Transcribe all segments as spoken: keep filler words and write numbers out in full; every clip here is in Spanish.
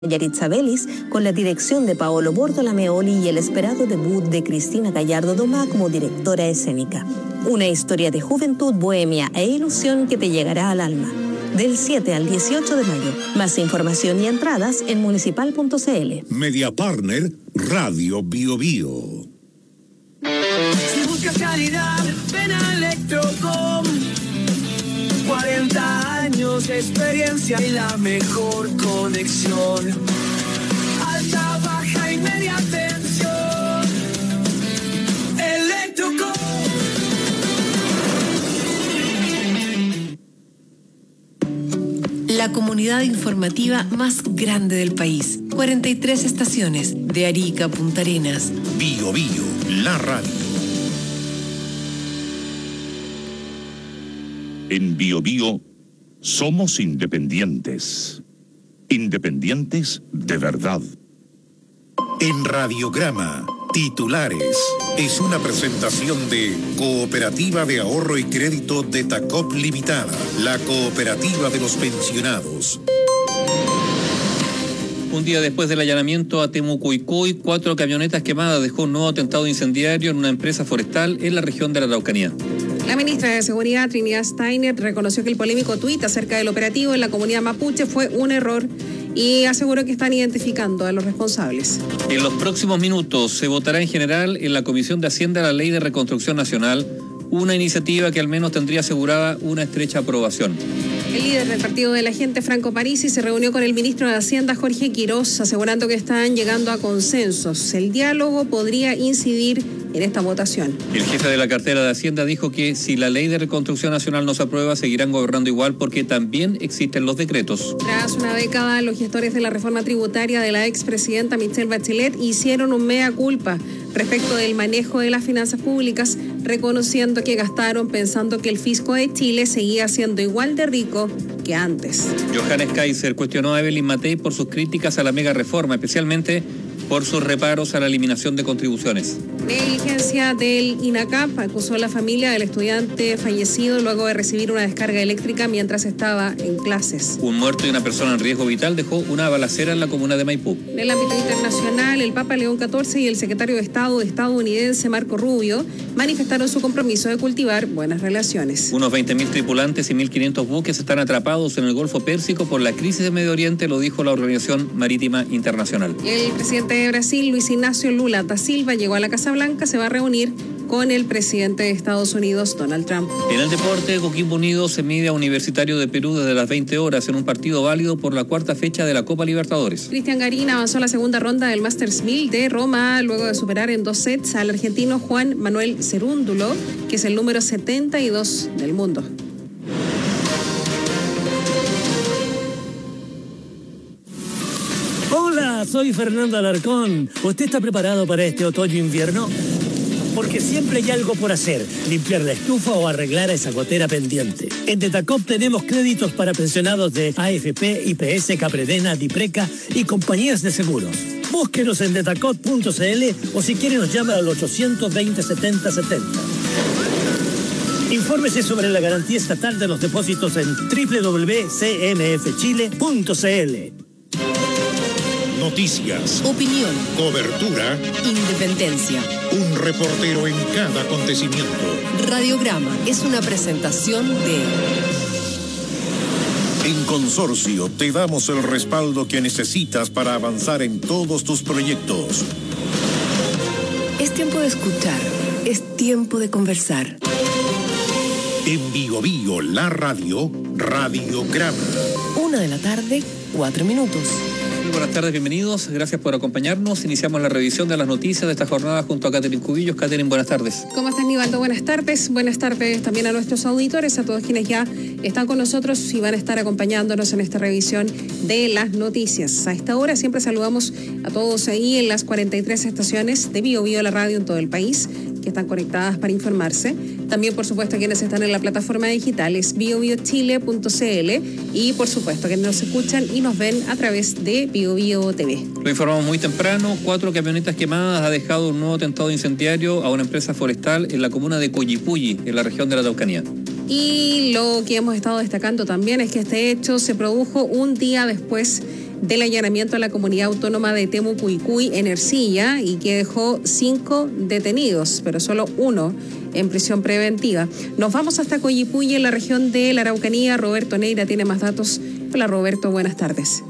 Yaritza Vélez, con la dirección de Paolo Bortolameoli y el esperado debut de Cristina Gallardo Domá como directora escénica. Una historia de juventud, bohemia e ilusión que te llegará al alma. Del siete al dieciocho de mayo. Más información y entradas en municipal punto cl. Media Partner, Radio Bio Bio. Si buscas calidad, ven a Electrocom. cuarenta años de experiencia y la mejor conexión. Alta, baja y media tensión. Electrocom. La comunidad informativa más grande del país. cuarenta y tres estaciones, de Arica a Punta Arenas. Bio Bio, la radio. En Bio Bio somos independientes. Independientes de verdad. En Radiograma, titulares. Es una presentación de Cooperativa de Ahorro y Crédito de Tacop Limitada, la cooperativa de los pensionados. Un día después del allanamiento a Temucuicuy, cuatro camionetas quemadas dejó un nuevo atentado incendiario en una empresa forestal en la región de la Araucanía. La ministra de Seguridad, Trinidad Steiner, reconoció que el polémico tuit acerca del operativo en la comunidad mapuche fue un error y aseguró que están identificando a los responsables. En los próximos minutos se votará en general en la Comisión de Hacienda la Ley de Reconstrucción Nacional, una iniciativa que al menos tendría asegurada una estrecha aprobación. El líder del partido de la gente, Franco Parisi, se reunió con el ministro de Hacienda, Jorge Quirós, asegurando que están llegando a consensos. El diálogo podría incidir en esta votación. El jefe de la cartera de Hacienda dijo que si la Ley de Reconstrucción Nacional no se aprueba, seguirán gobernando igual porque también existen los decretos. Tras una década, los gestores de la reforma tributaria de la expresidenta Michelle Bachelet hicieron un mea culpa respecto del manejo de las finanzas públicas, reconociendo que gastaron pensando que el fisco de Chile seguía siendo igual de rico que antes. Johannes Kaiser cuestionó a Evelyn Matei por sus críticas a la mega reforma, especialmente por sus reparos a la eliminación de contribuciones. Negligencia del INACAP acusó a la familia del estudiante fallecido luego de recibir una descarga eléctrica mientras estaba en clases. Un muerto y una persona en riesgo vital dejó una balacera en la comuna de Maipú. En el ámbito internacional, el Papa León catorce y el secretario de Estado estadounidense Marco Rubio manifestaron su compromiso de cultivar buenas relaciones. Unos veinte mil tripulantes y mil quinientos buques están atrapados en el Golfo Pérsico por la crisis de Medio Oriente, lo dijo la Organización Marítima Internacional. El presidente de Brasil, Luis Ignacio Lula da Silva, llegó a la Casa Blanca, se va a reunir con el presidente de Estados Unidos, Donald Trump. En el deporte, Coquimbo Unido se mide a Universitario de Perú desde las veinte horas en un partido válido por la cuarta fecha de la Copa Libertadores. Cristian Garín avanzó a la segunda ronda del Masters mil de Roma luego de superar en dos sets al argentino Juan Manuel Cerúndulo, que es el número setenta y dos del mundo. Hola, soy Fernando Alarcón. ¿Usted está preparado para este otoño-invierno? Porque siempre hay algo por hacer, limpiar la estufa o arreglar esa gotera pendiente. En Detacop tenemos créditos para pensionados de A F P, I P S, Capredena, Dipreca y compañías de seguros. Búsquenos en detacop punto cl o si quiere nos llama al ochocientos veinte setenta setenta. Infórmese sobre la garantía estatal de los depósitos en doble u doble u doble u punto c n f chile punto c l. Noticias, Opinión, cobertura, independencia. un reportero en cada acontecimiento. Radiograma es una presentación de... En Consorcio te damos el respaldo que necesitas para avanzar en todos tus proyectos. Es tiempo de escuchar, es tiempo de conversar. En Bio Bio, la radio, Radiograma. Una de la tarde, cuatro minutos. Muy buenas tardes, bienvenidos. Gracias por acompañarnos. Iniciamos la revisión de las noticias de esta jornada junto a Catherine Cubillos. Catherine, buenas tardes. ¿Cómo estás, Nivaldo? Buenas tardes. Buenas tardes también a nuestros auditores, a todos quienes ya están con nosotros y van a estar acompañándonos en esta revisión de las noticias. A esta hora siempre saludamos a todos ahí en las cuarenta y tres estaciones de Bio Bio, la radio en todo el país, que están conectadas para informarse. También, por supuesto, quienes están en la plataforma digital es bio bio chile punto cl y, por supuesto, que nos escuchan y nos ven a través de Bio Bio T V. Lo informamos muy temprano. Cuatro camionetas quemadas ha dejado un nuevo atentado incendiario a una empresa forestal en la comuna de Coyipulli, en la región de la Araucanía. Y lo que hemos estado destacando también es que este hecho se produjo un día después del allanamiento a la comunidad autónoma de Temucuicui en Ercilla y que dejó cinco detenidos, pero solo uno en prisión preventiva. Nos vamos hasta Coyipulli, en la región de la Araucanía. Roberto Neira tiene más datos. Hola Roberto, buenas tardes.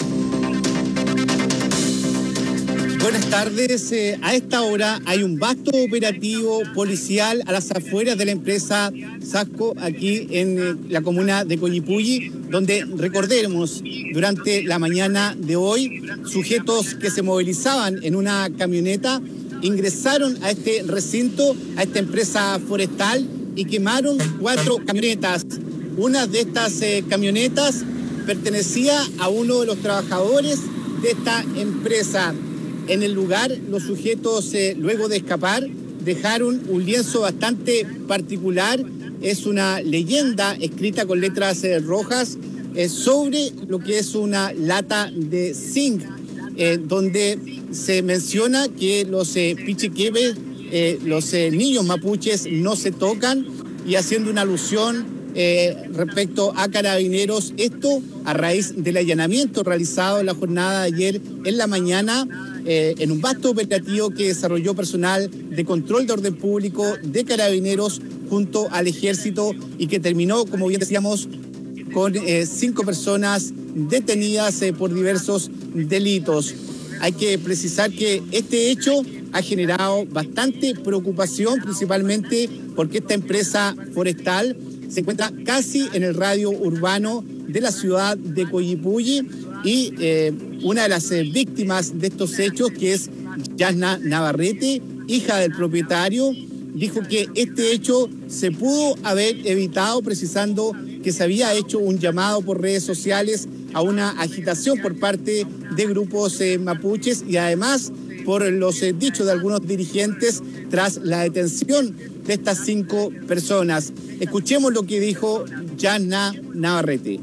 Buenas tardes. Eh, a esta hora hay un vasto operativo policial a las afueras de la empresa Sasco, aquí en eh, la comuna de Coyipulli, donde, recordemos, durante la mañana de hoy, sujetos que se movilizaban en una camioneta ingresaron a este recinto, a esta empresa forestal, y quemaron cuatro camionetas. Una de estas eh, camionetas pertenecía a uno de los trabajadores de esta empresa. En el lugar, los sujetos, eh, luego de escapar, dejaron un lienzo bastante particular. Es una leyenda escrita con letras eh, rojas eh, sobre lo que es una lata de zinc, eh, donde se menciona que los eh, pichiquebes, eh, los eh, niños mapuches no se tocan, y haciendo una alusión Eh, respecto a Carabineros, esto a raíz del allanamiento realizado en la jornada de ayer en la mañana, eh, en un vasto operativo que desarrolló personal de control de orden público de Carabineros junto al Ejército, y que terminó, como bien decíamos, con eh, cinco personas detenidas eh, por diversos delitos. Hay que precisar que este hecho ha generado bastante preocupación, principalmente porque esta empresa forestal se encuentra casi en el radio urbano de la ciudad de Coyipulli, y eh, una de las eh, víctimas de estos hechos, que es Yasna Navarrete, hija del propietario, dijo que este hecho se pudo haber evitado, precisando que se había hecho un llamado por redes sociales a una agitación por parte de grupos eh, mapuches, y además por los eh, dichos de algunos dirigentes tras la detención de estas cinco personas. Escuchemos lo que dijo Yasna Navarrete.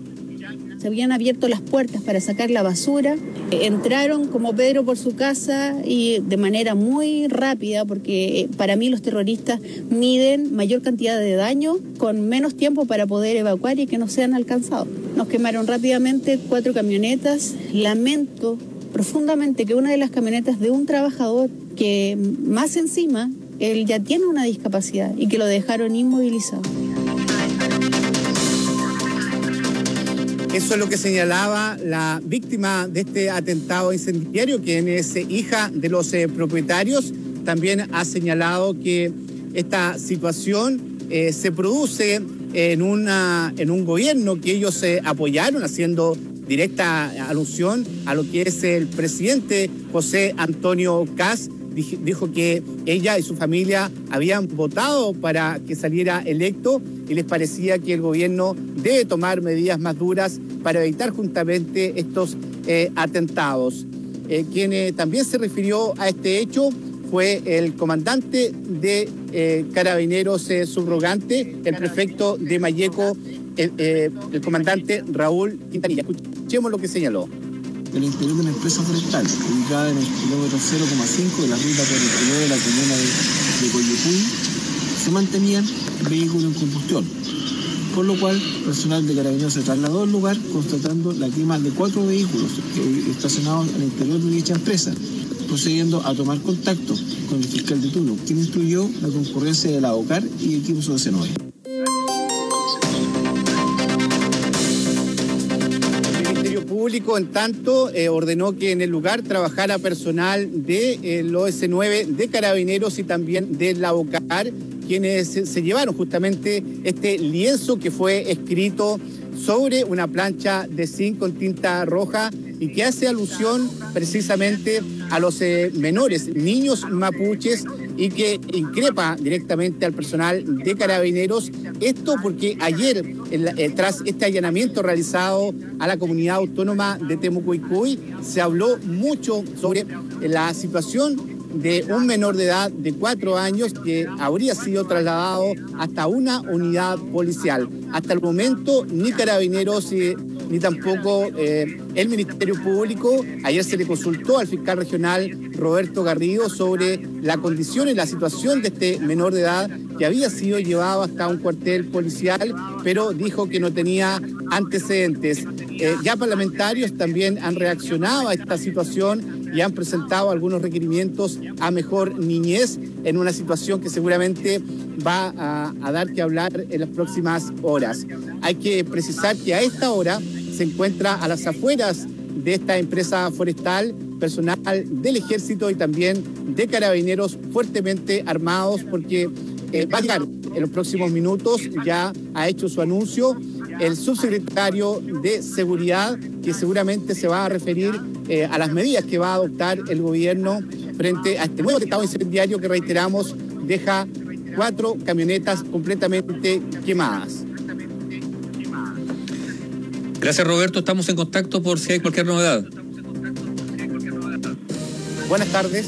Se habían abierto las puertas para sacar la basura, entraron como Pedro por su casa y de manera muy rápida, porque para mí los terroristas miden mayor cantidad de daño con menos tiempo para poder evacuar y que no sean alcanzados. Nos quemaron rápidamente cuatro camionetas. Lamento profundamente que una de las camionetas de un trabajador, que más encima él ya tiene una discapacidad, y que lo dejaron inmovilizado. Eso es lo que señalaba la víctima de este atentado incendiario, quien es hija de los eh, propietarios. También ha señalado que esta situación eh, se produce en, una, en un gobierno que ellos eh, apoyaron, haciendo directa alusión a lo que es el presidente José Antonio Kast. Dijo que ella y su familia habían votado para que saliera electo, y les parecía que el gobierno debe tomar medidas más duras para evitar justamente estos eh, atentados. Eh, quien eh, también se refirió a este hecho fue el comandante de eh, Carabineros eh, subrogante, el prefecto de Mayeco, el, eh, el comandante Raúl Quintanilla. Escuchemos lo que señaló. Del interior de una empresa forestal, ubicada en el kilómetro cero coma cinco de la ruta cuarenta y nueve de la comuna de, de Coyipulli, se mantenían vehículos en combustión, por lo cual personal de Carabineros se trasladó al lugar, constatando la quema de cuatro vehículos estacionados al interior de dicha empresa, procediendo a tomar contacto con el fiscal de turno, quien instruyó la concurrencia de la OCAR y equipos de C N O E. Público, en tanto, eh, ordenó que en el lugar trabajara personal de eh, los O S nueve, de Carabineros y también de la OCAR, quienes se, se llevaron justamente este lienzo que fue escrito sobre una plancha de zinc con tinta roja, y que hace alusión precisamente a los eh, menores, niños mapuches, y que increpa directamente al personal de Carabineros. Esto porque ayer, eh, tras este allanamiento realizado a la comunidad autónoma de Temucuicui, se habló mucho sobre la situación de un menor de edad de cuatro años que habría sido trasladado hasta una unidad policial. Hasta el momento, ni Carabineros ni tampoco eh, el Ministerio Público. Ayer se le consultó al fiscal regional Roberto Garrido sobre la condición y la situación de este menor de edad que había sido llevado hasta un cuartel policial, pero dijo que no tenía antecedentes. Eh, ya parlamentarios también han reaccionado a esta situación y han presentado algunos requerimientos a mejor niñez en una situación que seguramente va a, a dar que hablar en las próximas horas. Hay que precisar que a esta hora se encuentra a las afueras de esta empresa forestal personal del Ejército y también de Carabineros fuertemente armados, porque eh, va a llegar en los próximos minutos, ya ha hecho su anuncio el subsecretario de Seguridad, que seguramente se va a referir eh, a las medidas que va a adoptar el gobierno frente a este nuevo atentado incendiario que, reiteramos, deja cuatro camionetas completamente quemadas. Gracias, Roberto. Estamos en contacto por si hay cualquier novedad. Buenas tardes.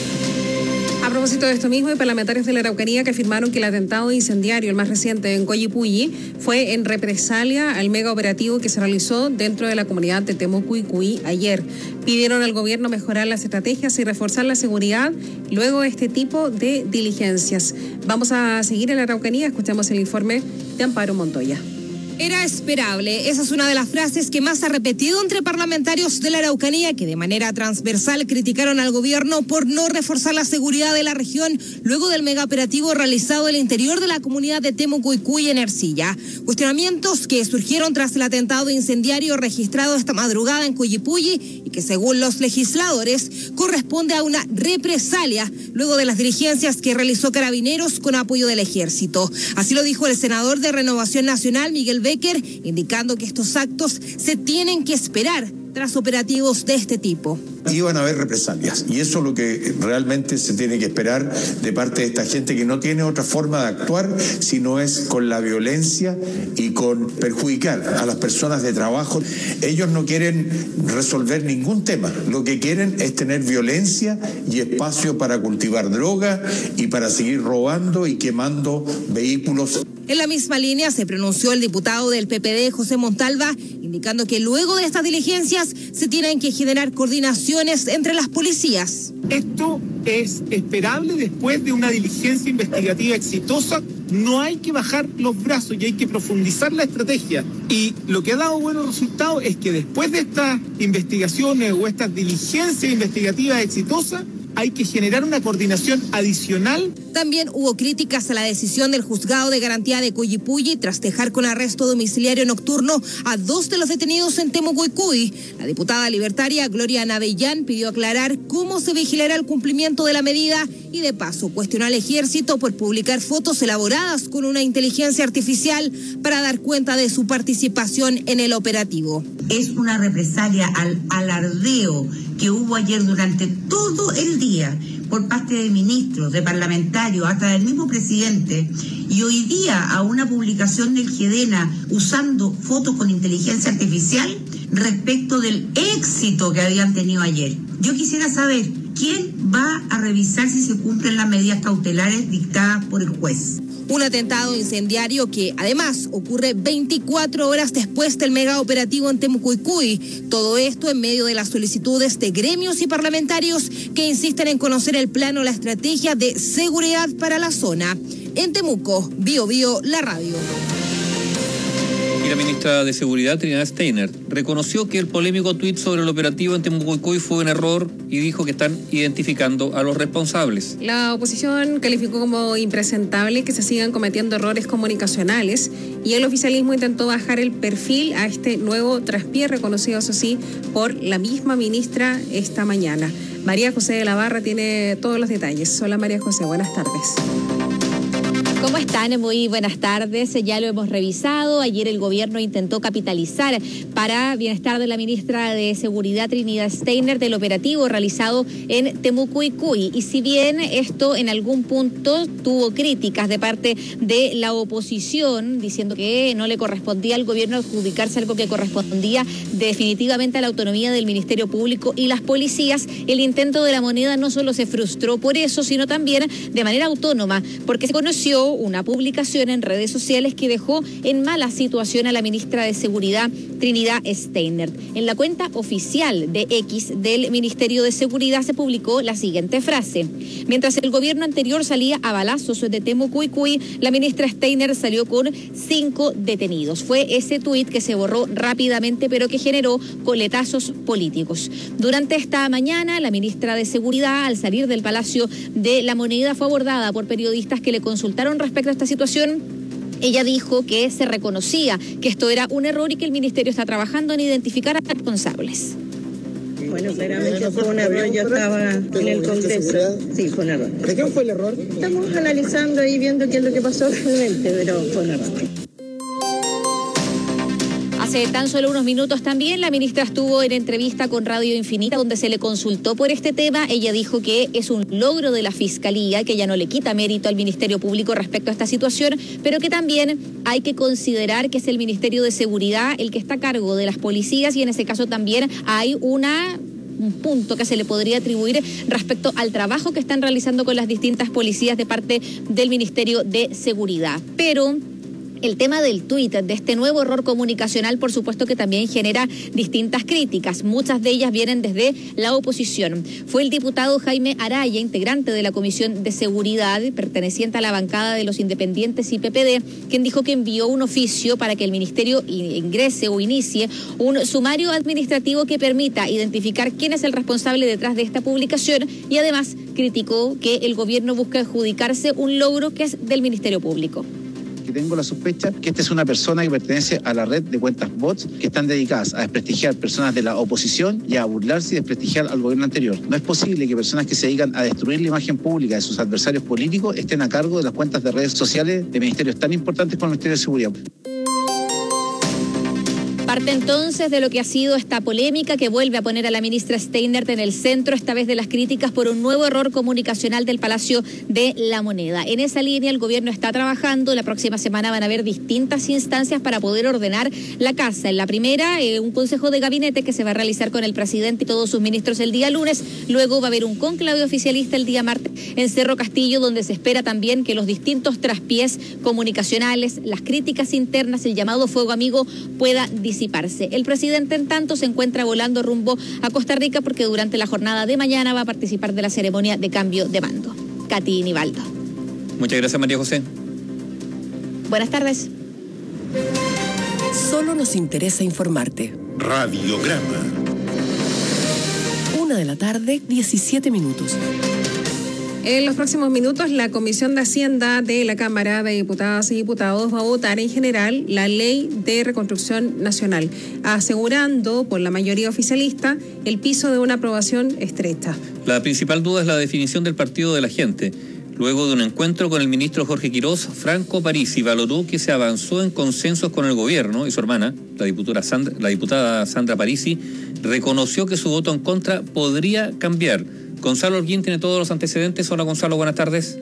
A propósito de esto mismo, hay parlamentarios de la Araucanía que afirmaron que el atentado incendiario, el más reciente en Coyipulli, fue en represalia al mega operativo que se realizó dentro de la comunidad de Temucuicui ayer. Pidieron al gobierno mejorar las estrategias y reforzar la seguridad luego de este tipo de diligencias. Vamos a seguir en la Araucanía, escuchamos el informe de Amparo Montoya. Era esperable. Esa es una de las frases que más ha repetido entre parlamentarios de la Araucanía, que de manera transversal criticaron al gobierno por no reforzar la seguridad de la región luego del megaoperativo realizado en el interior de la comunidad de Temucuicui en Ercilla. Cuestionamientos que surgieron tras el atentado incendiario registrado esta madrugada en Coyipulli y que, según los legisladores, corresponde a una represalia luego de las diligencias que realizó Carabineros con apoyo del Ejército. Así lo dijo el senador de Renovación Nacional, Miguel Becker, indicando que estos actos se tienen que esperar tras operativos de este tipo. Iban a haber represalias y eso es lo que realmente se tiene que esperar de parte de esta gente que no tiene otra forma de actuar si no es con la violencia y con perjudicar a las personas de trabajo. Ellos no quieren resolver ningún tema, lo que quieren es tener violencia y espacio para cultivar droga y para seguir robando y quemando vehículos. En la misma línea se pronunció el diputado del P P D, José Montalva, indicando que luego de estas diligencias se tienen que generar coordinaciones entre las policías. Esto es esperable después de una diligencia investigativa exitosa. No hay que bajar los brazos y hay que profundizar la estrategia. Y lo que ha dado buenos resultados es que después de estas investigaciones o estas diligencias investigativas exitosas, hay que generar una coordinación adicional. También hubo críticas a la decisión del juzgado de garantía de Coyipulli tras dejar con arresto domiciliario nocturno a dos de los detenidos en Temucuicui. La diputada libertaria Gloria Navellán pidió aclarar cómo se vigilará el cumplimiento de la medida y, de paso, cuestionó al Ejército por publicar fotos elaboradas con una inteligencia artificial para dar cuenta de su participación en el operativo. Es una represalia al alardeo que hubo ayer durante todo el día por parte de ministros, de parlamentarios, hasta del mismo presidente, y hoy día a una publicación del GEDENA usando fotos con inteligencia artificial respecto del éxito que habían tenido ayer. Yo quisiera saber quién va a revisar si se cumplen las medidas cautelares dictadas por el juez. Un atentado incendiario que, además, ocurre veinticuatro horas después del mega operativo en Temucuicui. Todo esto en medio de las solicitudes de gremios y parlamentarios que insisten en conocer el plano, la estrategia de seguridad para la zona. En Temuco, Bio Bio, la radio. Y la ministra de Seguridad, Trinidad Steiner, reconoció que el polémico tuit sobre el operativo en Temucuicui fue un error y dijo que están identificando a los responsables. La oposición calificó como impresentable que se sigan cometiendo errores comunicacionales y el oficialismo intentó bajar el perfil a este nuevo traspié, reconocido, eso sí, por la misma ministra esta mañana. María José de la Barra tiene todos los detalles. Hola María José, buenas tardes. ¿Cómo están? Muy buenas tardes. Ya lo hemos revisado. Ayer el gobierno intentó capitalizar para bienestar de la ministra de Seguridad, Trinidad Steiner, del operativo realizado en Temucuicui. Y si bien esto en algún punto tuvo críticas de parte de la oposición, diciendo que no le correspondía al gobierno adjudicarse algo que correspondía definitivamente a la autonomía del Ministerio Público y las policías, el intento de la moneda no solo se frustró por eso, sino también de manera autónoma, porque se conoció realizó una publicación en redes sociales que dejó en mala situación a la ministra de Seguridad, Trinidad Steiner. En la cuenta oficial de X del Ministerio de Seguridad se publicó la siguiente frase: mientras el gobierno anterior salía a balazos de Temucuicui, la ministra Steiner salió con cinco detenidos. Fue ese tuit que se borró rápidamente, pero que generó coletazos políticos. Durante esta mañana, la ministra de Seguridad, al salir del Palacio de la Moneda, fue abordada por periodistas que le consultaron respecto a esta situación. Ella dijo que se reconocía que esto era un error y que el ministerio está trabajando en identificar a los responsables. Bueno, claramente fue un error, yo estaba en el Congreso. Sí, fue un error. ¿De quién fue el error? Estamos analizando y viendo qué es lo que pasó realmente, pero fue un error. Hace tan solo unos minutos también la ministra estuvo en entrevista con Radio Infinita, donde se le consultó por este tema. Ella dijo que es un logro de la Fiscalía, que ella no le quita mérito al Ministerio Público respecto a esta situación, pero que también hay que considerar que es el Ministerio de Seguridad el que está a cargo de las policías, y en ese caso también hay una... un punto que se le podría atribuir respecto al trabajo que están realizando con las distintas policías de parte del Ministerio de Seguridad. Pero el tema del tuit, de este nuevo error comunicacional, por supuesto que también genera distintas críticas. Muchas de ellas vienen desde la oposición. Fue el diputado Jaime Araya, integrante de la Comisión de Seguridad, perteneciente a la bancada de los Independientes y P P D, quien dijo que envió un oficio para que el ministerio ingrese o inicie un sumario administrativo que permita identificar quién es el responsable detrás de esta publicación, y además criticó que el gobierno busca adjudicarse un logro que es del Ministerio Público. Que tengo la sospecha que esta es una persona que pertenece a la red de cuentas bots que están dedicadas a desprestigiar personas de la oposición y a burlarse y desprestigiar al gobierno anterior. No es posible que personas que se dedican a destruir la imagen pública de sus adversarios políticos estén a cargo de las cuentas de redes sociales de ministerios tan importantes como el Ministerio de Seguridad. Parte entonces de lo que ha sido esta polémica que vuelve a poner a la ministra Steiner en el centro, esta vez de las críticas por un nuevo error comunicacional del Palacio de la Moneda. En esa línea el gobierno está trabajando. La próxima semana van a haber distintas instancias para poder ordenar la casa. En la primera, eh, un consejo de gabinete que se va a realizar con el presidente y todos sus ministros el día lunes. Luego va a haber un conclave oficialista el día martes en Cerro Castillo, donde se espera también que los distintos traspiés comunicacionales, las críticas internas, el llamado fuego amigo pueda disminuir. El presidente, en tanto, se encuentra volando rumbo a Costa Rica porque durante la jornada de mañana va a participar de la ceremonia de cambio de mando. Katy Nivaldo. Muchas gracias, María José. Buenas tardes. Solo nos interesa informarte. Radiograma. Una de la tarde, diecisiete minutos. En los próximos minutos, la Comisión de Hacienda de la Cámara de Diputadas y Diputados va a votar en general la Ley de Reconstrucción Nacional, asegurando por la mayoría oficialista el piso de una aprobación estrecha. La principal duda es la definición del partido de la gente. Luego de un encuentro con el ministro Jorge Quirós, Franco Parisi valoró que se avanzó en consensos con el gobierno, y su hermana, la diputada Sandra, la diputada Sandra Parisi, reconoció que su voto en contra podría cambiar. Gonzalo Holguín tiene todos los antecedentes. Hola, Gonzalo, buenas tardes.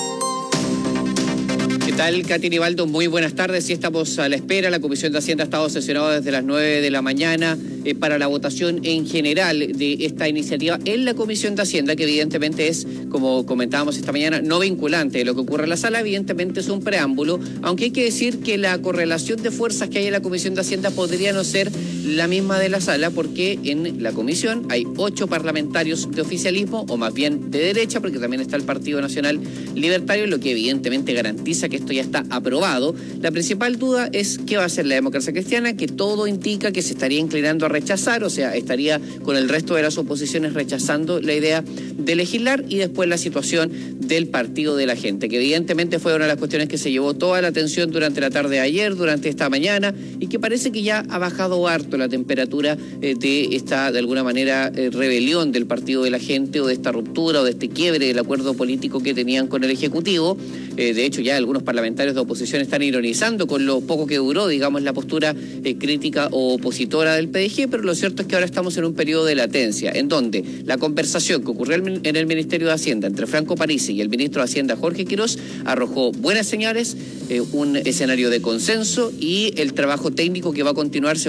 ¿Qué tal, Katy Nivaldo? Muy buenas tardes. Sí, estamos a la espera. La Comisión de Hacienda ha estado sesionada desde las nueve de la mañana eh, para la votación en general de esta iniciativa en la Comisión de Hacienda, que evidentemente es, como comentábamos esta mañana, no vinculante. Lo que ocurre en la sala evidentemente es un preámbulo, aunque hay que decir que la correlación de fuerzas que hay en la Comisión de Hacienda podría no ser la misma de la sala, porque en la comisión hay ocho parlamentarios de oficialismo, o más bien de derecha, porque también está el Partido Nacional Libertario, lo que evidentemente garantiza que esto ya está aprobado. La principal duda es qué va a hacer la democracia cristiana, que todo indica que se estaría inclinando a rechazar, o sea, estaría con el resto de las oposiciones rechazando la idea de legislar, y después la situación del Partido de la Gente, que evidentemente fue una de las cuestiones que se llevó toda la atención durante la tarde de ayer, durante esta mañana, y que parece que ya ha bajado harto la temperatura eh, de esta, de alguna manera, eh, rebelión del Partido de la Gente, o de esta ruptura, o de este quiebre del acuerdo político que tenían con el Ejecutivo. Eh, de hecho, ya algunos parlamentarios de oposición están ironizando con lo poco que duró, digamos, la postura eh, crítica o opositora del P D G, pero lo cierto es que ahora estamos en un periodo de latencia, en donde la conversación que ocurrió en el Ministerio de Hacienda entre Franco Parisi y el ministro de Hacienda, Jorge Quirós, arrojó buenas señales, eh, un escenario de consenso, y el trabajo técnico que va a continuar, según dijo el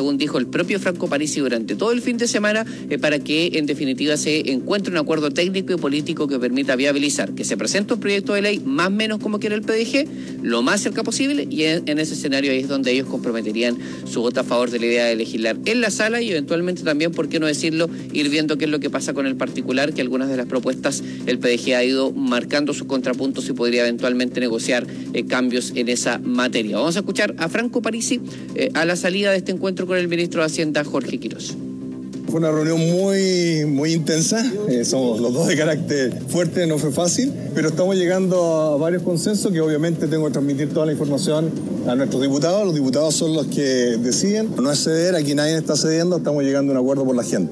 propio Franco Parisi durante todo el fin de semana eh, para que en definitiva se encuentre un acuerdo técnico y político que permita viabilizar que se presente un proyecto de ley más o menos como quiere el P D G, lo más cerca posible, y en, en ese escenario ahí es donde ellos comprometerían su voto a favor de la idea de legislar en la sala y eventualmente también, por qué no decirlo, ir viendo qué es lo que pasa con el particular, que algunas de las propuestas el P D G ha ido marcando sus contrapuntos y podría eventualmente negociar eh, cambios en esa materia. Vamos a escuchar a Franco Parisi eh, a la salida de este encuentro con el ministro de Hacienda, Jorge Quiroz. Fue una reunión muy, muy intensa, eh, somos los dos de carácter fuerte, no fue fácil, pero estamos llegando a varios consensos que obviamente tengo que transmitir toda la información a nuestros diputados. Los diputados son los que deciden, no es ceder, aquí nadie está cediendo, estamos llegando a un acuerdo por la gente.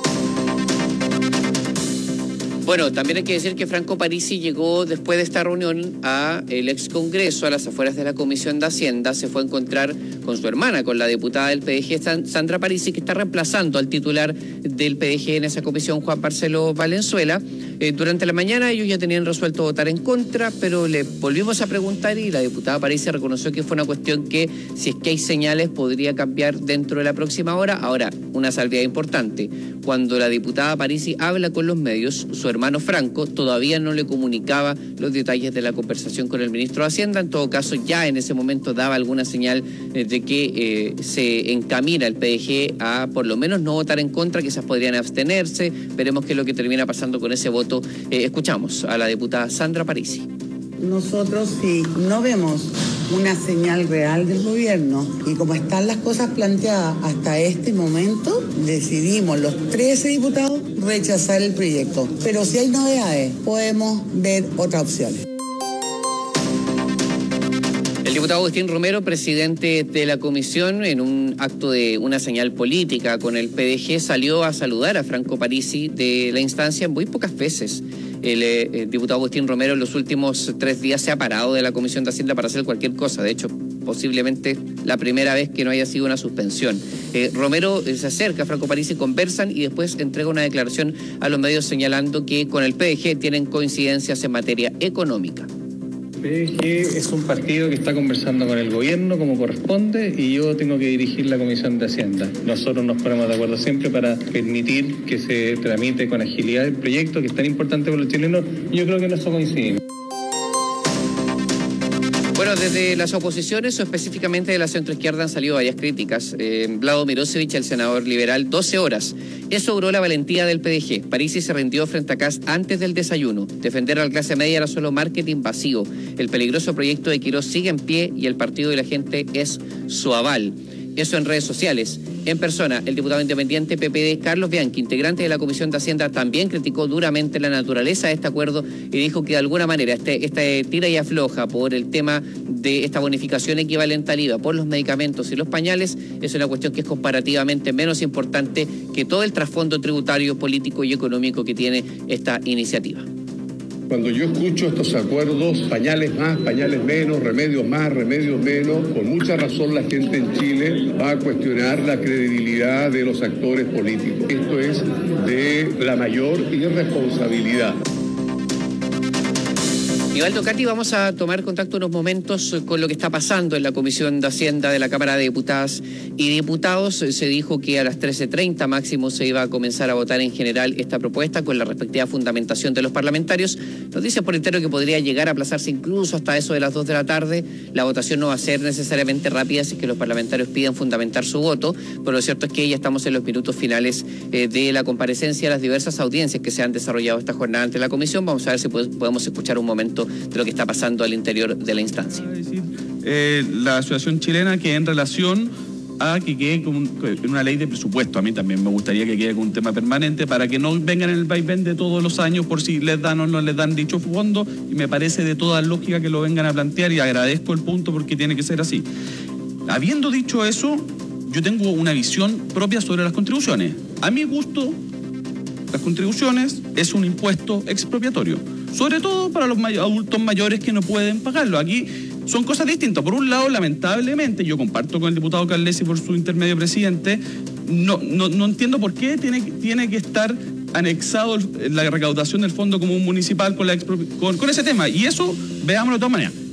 Bueno, también hay que decir que Franco Parisi llegó después de esta reunión a el ex Congreso, a las afueras de la Comisión de Hacienda, se fue a encontrar con su hermana, con la diputada del P D G, Sandra Parisi, que está reemplazando al titular del P D G en esa comisión, Juan Marcelo Valenzuela. Eh, durante la mañana ellos ya tenían resuelto votar en contra, pero le volvimos a preguntar y la diputada Parisi reconoció que fue una cuestión que, si es que hay señales, podría cambiar dentro de la próxima hora. Ahora, una salvedad importante, cuando la diputada Parisi habla con los medios, su hermano Franco todavía no le comunicaba los detalles de la conversación con el ministro de Hacienda. En todo caso, ya en ese momento daba alguna señal eh, de que eh, se encamina el P D G a por lo menos no votar en contra, quizás podrían abstenerse. Veremos qué es lo que termina pasando con ese voto. Eh, escuchamos a la diputada Sandra Parisi. Nosotros, si no vemos una señal real del gobierno y como están las cosas planteadas hasta este momento, decidimos los trece diputados rechazar el proyecto. Pero si hay novedades, podemos ver otras opciones. El diputado Agustín Romero, presidente de la comisión, en un acto de una señal política con el P D G, salió a saludar a Franco Parisi de la instancia muy pocas veces. El, eh, el diputado Agustín Romero en los últimos tres días se ha parado de la Comisión de Hacienda para hacer cualquier cosa. De hecho, posiblemente la primera vez que no haya sido una suspensión. Eh, Romero eh, se acerca a Franco Parisi, conversan y después entrega una declaración a los medios señalando que con el P D G tienen coincidencias en materia económica. El P D G es un partido que está conversando con el gobierno como corresponde y yo tengo que dirigir la Comisión de Hacienda. Nosotros nos ponemos de acuerdo siempre para permitir que se tramite con agilidad el proyecto que es tan importante para los chilenos y yo creo que en eso coincidimos. Bueno, desde las oposiciones o específicamente de la centroizquierda han salido varias críticas. Eh, Vlado Mirosevic, el senador liberal, doce horas. Eso logró la valentía del P D G. Parisi se rindió frente a Kast antes del desayuno. Defender a la clase media era solo marketing vacío. El peligroso proyecto de Quiroz sigue en pie y el partido y la gente es su aval. Eso en redes sociales. En persona, el diputado independiente P P D, Carlos Bianchi, integrante de la Comisión de Hacienda, también criticó duramente la naturaleza de este acuerdo y dijo que de alguna manera este, este tira y afloja por el tema de esta bonificación equivalente al I V A por los medicamentos y los pañales es una cuestión que es comparativamente menos importante que todo el trasfondo tributario, político y económico que tiene esta iniciativa. Cuando yo escucho estos acuerdos, pañales más, pañales menos, remedios más, remedios menos, con mucha razón la gente en Chile va a cuestionar la credibilidad de los actores políticos. Esto es de la mayor irresponsabilidad. Nivaldo, Katy, vamos a tomar contacto unos momentos con lo que está pasando en la Comisión de Hacienda de la Cámara de Diputadas y Diputados. Se dijo que a las trece treinta máximo se iba a comenzar a votar en general esta propuesta con la respectiva fundamentación de los parlamentarios. Nos dicen por entero que podría llegar a aplazarse incluso hasta eso de las dos de la tarde. La votación no va a ser necesariamente rápida si es que los parlamentarios piden fundamentar su voto, pero lo cierto es que ya estamos en los minutos finales eh, de la comparecencia a las diversas audiencias que se han desarrollado esta jornada ante la Comisión. Vamos a ver si podemos escuchar un momento de lo que está pasando al interior de la instancia. Eh, la asociación chilena que en relación a que quede con una ley de presupuesto, a mí también me gustaría que quede con un tema permanente para que no vengan en el vaivén de todos los años por si les dan o no les dan dicho fondo, y me parece de toda lógica que lo vengan a plantear y agradezco el punto porque tiene que ser así. Habiendo dicho eso, yo tengo una visión propia sobre las contribuciones. A mi gusto, las contribuciones es un impuesto expropiatorio, sobre todo para los may- adultos mayores que no pueden pagarlo. Aquí son cosas distintas. Por un lado, lamentablemente, yo comparto con el diputado Carlesi por su intermedio presidente, no, no, no entiendo por qué tiene, tiene que estar anexado el, la recaudación del Fondo Común Municipal con, la expropri- con, con ese tema. Y eso, veámoslo de todas maneras.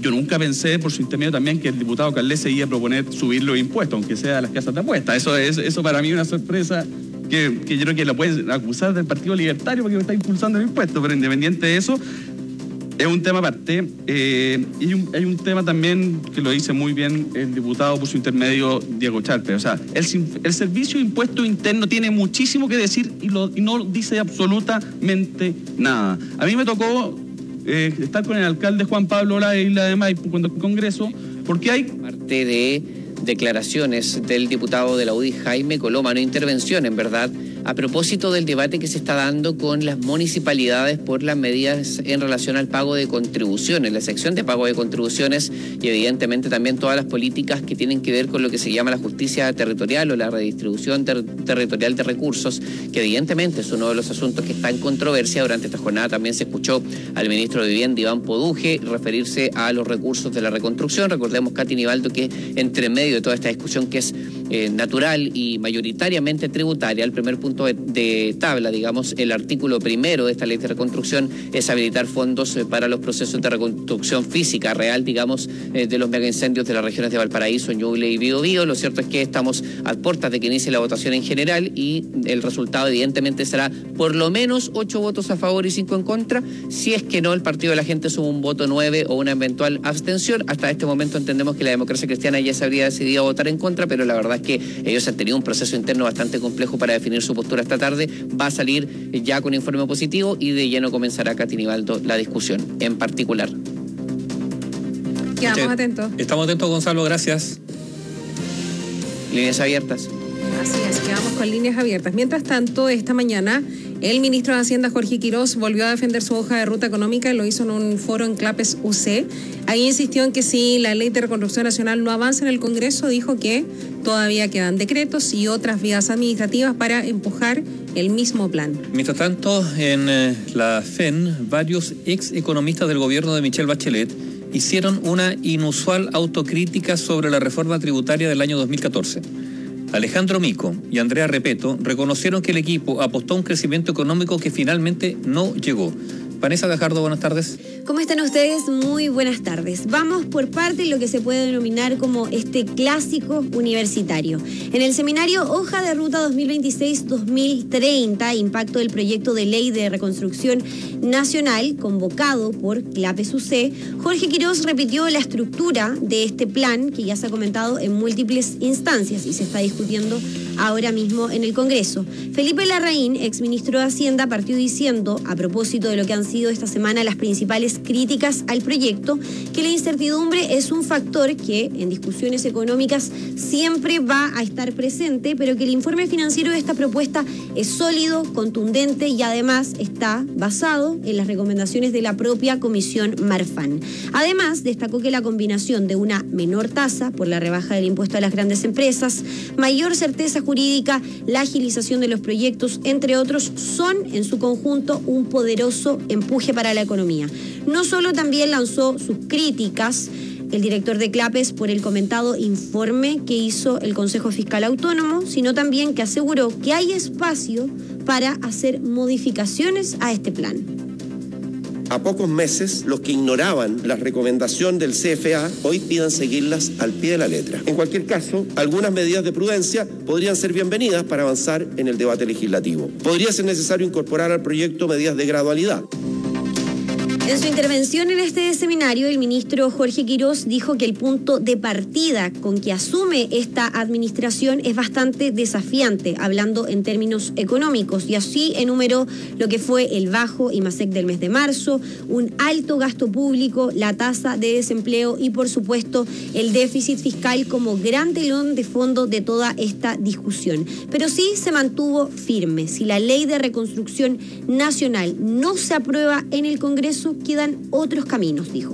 yo nunca pensé, por su intermedio también, que el diputado Carles iba a proponer subir los impuestos, aunque sea a las casas de apuestas. Eso es eso para mí es una sorpresa que, que yo creo que la pueden acusar del Partido Libertario porque está impulsando el impuesto, pero independiente de eso, es un tema aparte. Eh, y un, hay un tema también que lo dice muy bien el diputado por su intermedio Diego Charpe. O sea, el, el Servicio de Impuesto Interno tiene muchísimo que decir y, lo, y no dice absolutamente nada. A mí me tocó eh, estar con el alcalde Juan Pablo la Isla de Maipo cuando el Congreso, porque hay parte de declaraciones del diputado de la U D I, Jaime Coloma, no intervención, en verdad, a propósito del debate que se está dando con las municipalidades por las medidas en relación al pago de contribuciones, la sección de pago de contribuciones y evidentemente también todas las políticas que tienen que ver con lo que se llama la justicia territorial o la redistribución ter territorial de recursos, que evidentemente es uno de los asuntos que está en controversia. Durante esta jornada también se escuchó al ministro de Vivienda, Iván Poduje, referirse a los recursos de la reconstrucción. Recordemos, Katy Nivaldo, que entre medio de toda esta discusión que es eh, natural y mayoritariamente tributaria, el primer punto De, de tabla, digamos, el artículo primero de esta ley de reconstrucción es habilitar fondos eh, para los procesos de reconstrucción física real, digamos, eh, de los megaincendios de las regiones de Valparaíso, Ñuble y Biobío. Lo cierto es que estamos a puertas de que inicie la votación en general y el resultado evidentemente será por lo menos ocho votos a favor y cinco en contra. Si es que no, el Partido de la Gente suma un voto nueve o una eventual abstención. Hasta este momento entendemos que la Democracia Cristiana ya se habría decidido a votar en contra, pero la verdad es que ellos han tenido un proceso interno bastante complejo para definir su postura esta tarde. Va a salir ya con informe positivo y de lleno comenzará, Katy Nivaldo, la discusión en particular. Quedamos atentos. Estamos atentos, Gonzalo, gracias. Líneas abiertas. Así es, quedamos con líneas abiertas. Mientras tanto, esta mañana el ministro de Hacienda, Jorge Quirós, volvió a defender su hoja de ruta económica y lo hizo en un foro en Clapes U C. Ahí insistió en que si la ley de reconstrucción nacional no avanza en el Congreso, dijo que todavía quedan decretos y otras vías administrativas para empujar el mismo plan. Mientras tanto, en eh, la F E N, varios ex economistas del gobierno de Michelle Bachelet hicieron una inusual autocrítica sobre la reforma tributaria del año dos mil catorce. Alejandro Mico y Andrea Repeto reconocieron que el equipo apostó a un crecimiento económico que finalmente no llegó. Vanessa Gajardo, buenas tardes. ¿Cómo están ustedes? Muy buenas tardes. Vamos por parte de lo que se puede denominar como este clásico universitario. En el seminario Hoja de Ruta dos mil veintiséis dos mil treinta, impacto del proyecto de ley de reconstrucción nacional, convocado por Clapes U C, Jorge Quirós repitió la estructura de este plan que ya se ha comentado en múltiples instancias y se está discutiendo ahora mismo en el Congreso. Felipe Larraín, exministro de Hacienda, partió diciendo, a propósito de lo que han sido esta semana las principales críticas al proyecto, que la incertidumbre es un factor que en discusiones económicas siempre va a estar presente, pero que el informe financiero de esta propuesta es sólido, contundente y además está basado en las recomendaciones de la propia Comisión Marfan. Además, destacó que la combinación de una menor tasa por la rebaja del impuesto a las grandes empresas, mayor certeza jurídica, la agilización de los proyectos, entre otros, son en su conjunto un poderoso empuje para la economía. No solo también lanzó sus críticas el director de Clapes por el comentado informe que hizo el Consejo Fiscal Autónomo, sino también que aseguró que hay espacio para hacer modificaciones a este plan. A pocos meses, los que ignoraban la recomendación del C F A hoy pidan seguirlas al pie de la letra. En cualquier caso, algunas medidas de prudencia podrían ser bienvenidas para avanzar en el debate legislativo. Podría ser necesario incorporar al proyecto medidas de gradualidad. En su intervención en este seminario, el ministro Jorge Quirós dijo que el punto de partida con que asume esta administración es bastante desafiante, hablando en términos económicos, y así enumeró lo que fue el bajo IMASEC del mes de marzo, un alto gasto público, la tasa de desempleo y, por supuesto, el déficit fiscal como gran telón de fondo de toda esta discusión. Pero sí se mantuvo firme. Si la ley de reconstrucción nacional no se aprueba en el Congreso, quedan otros caminos, dijo.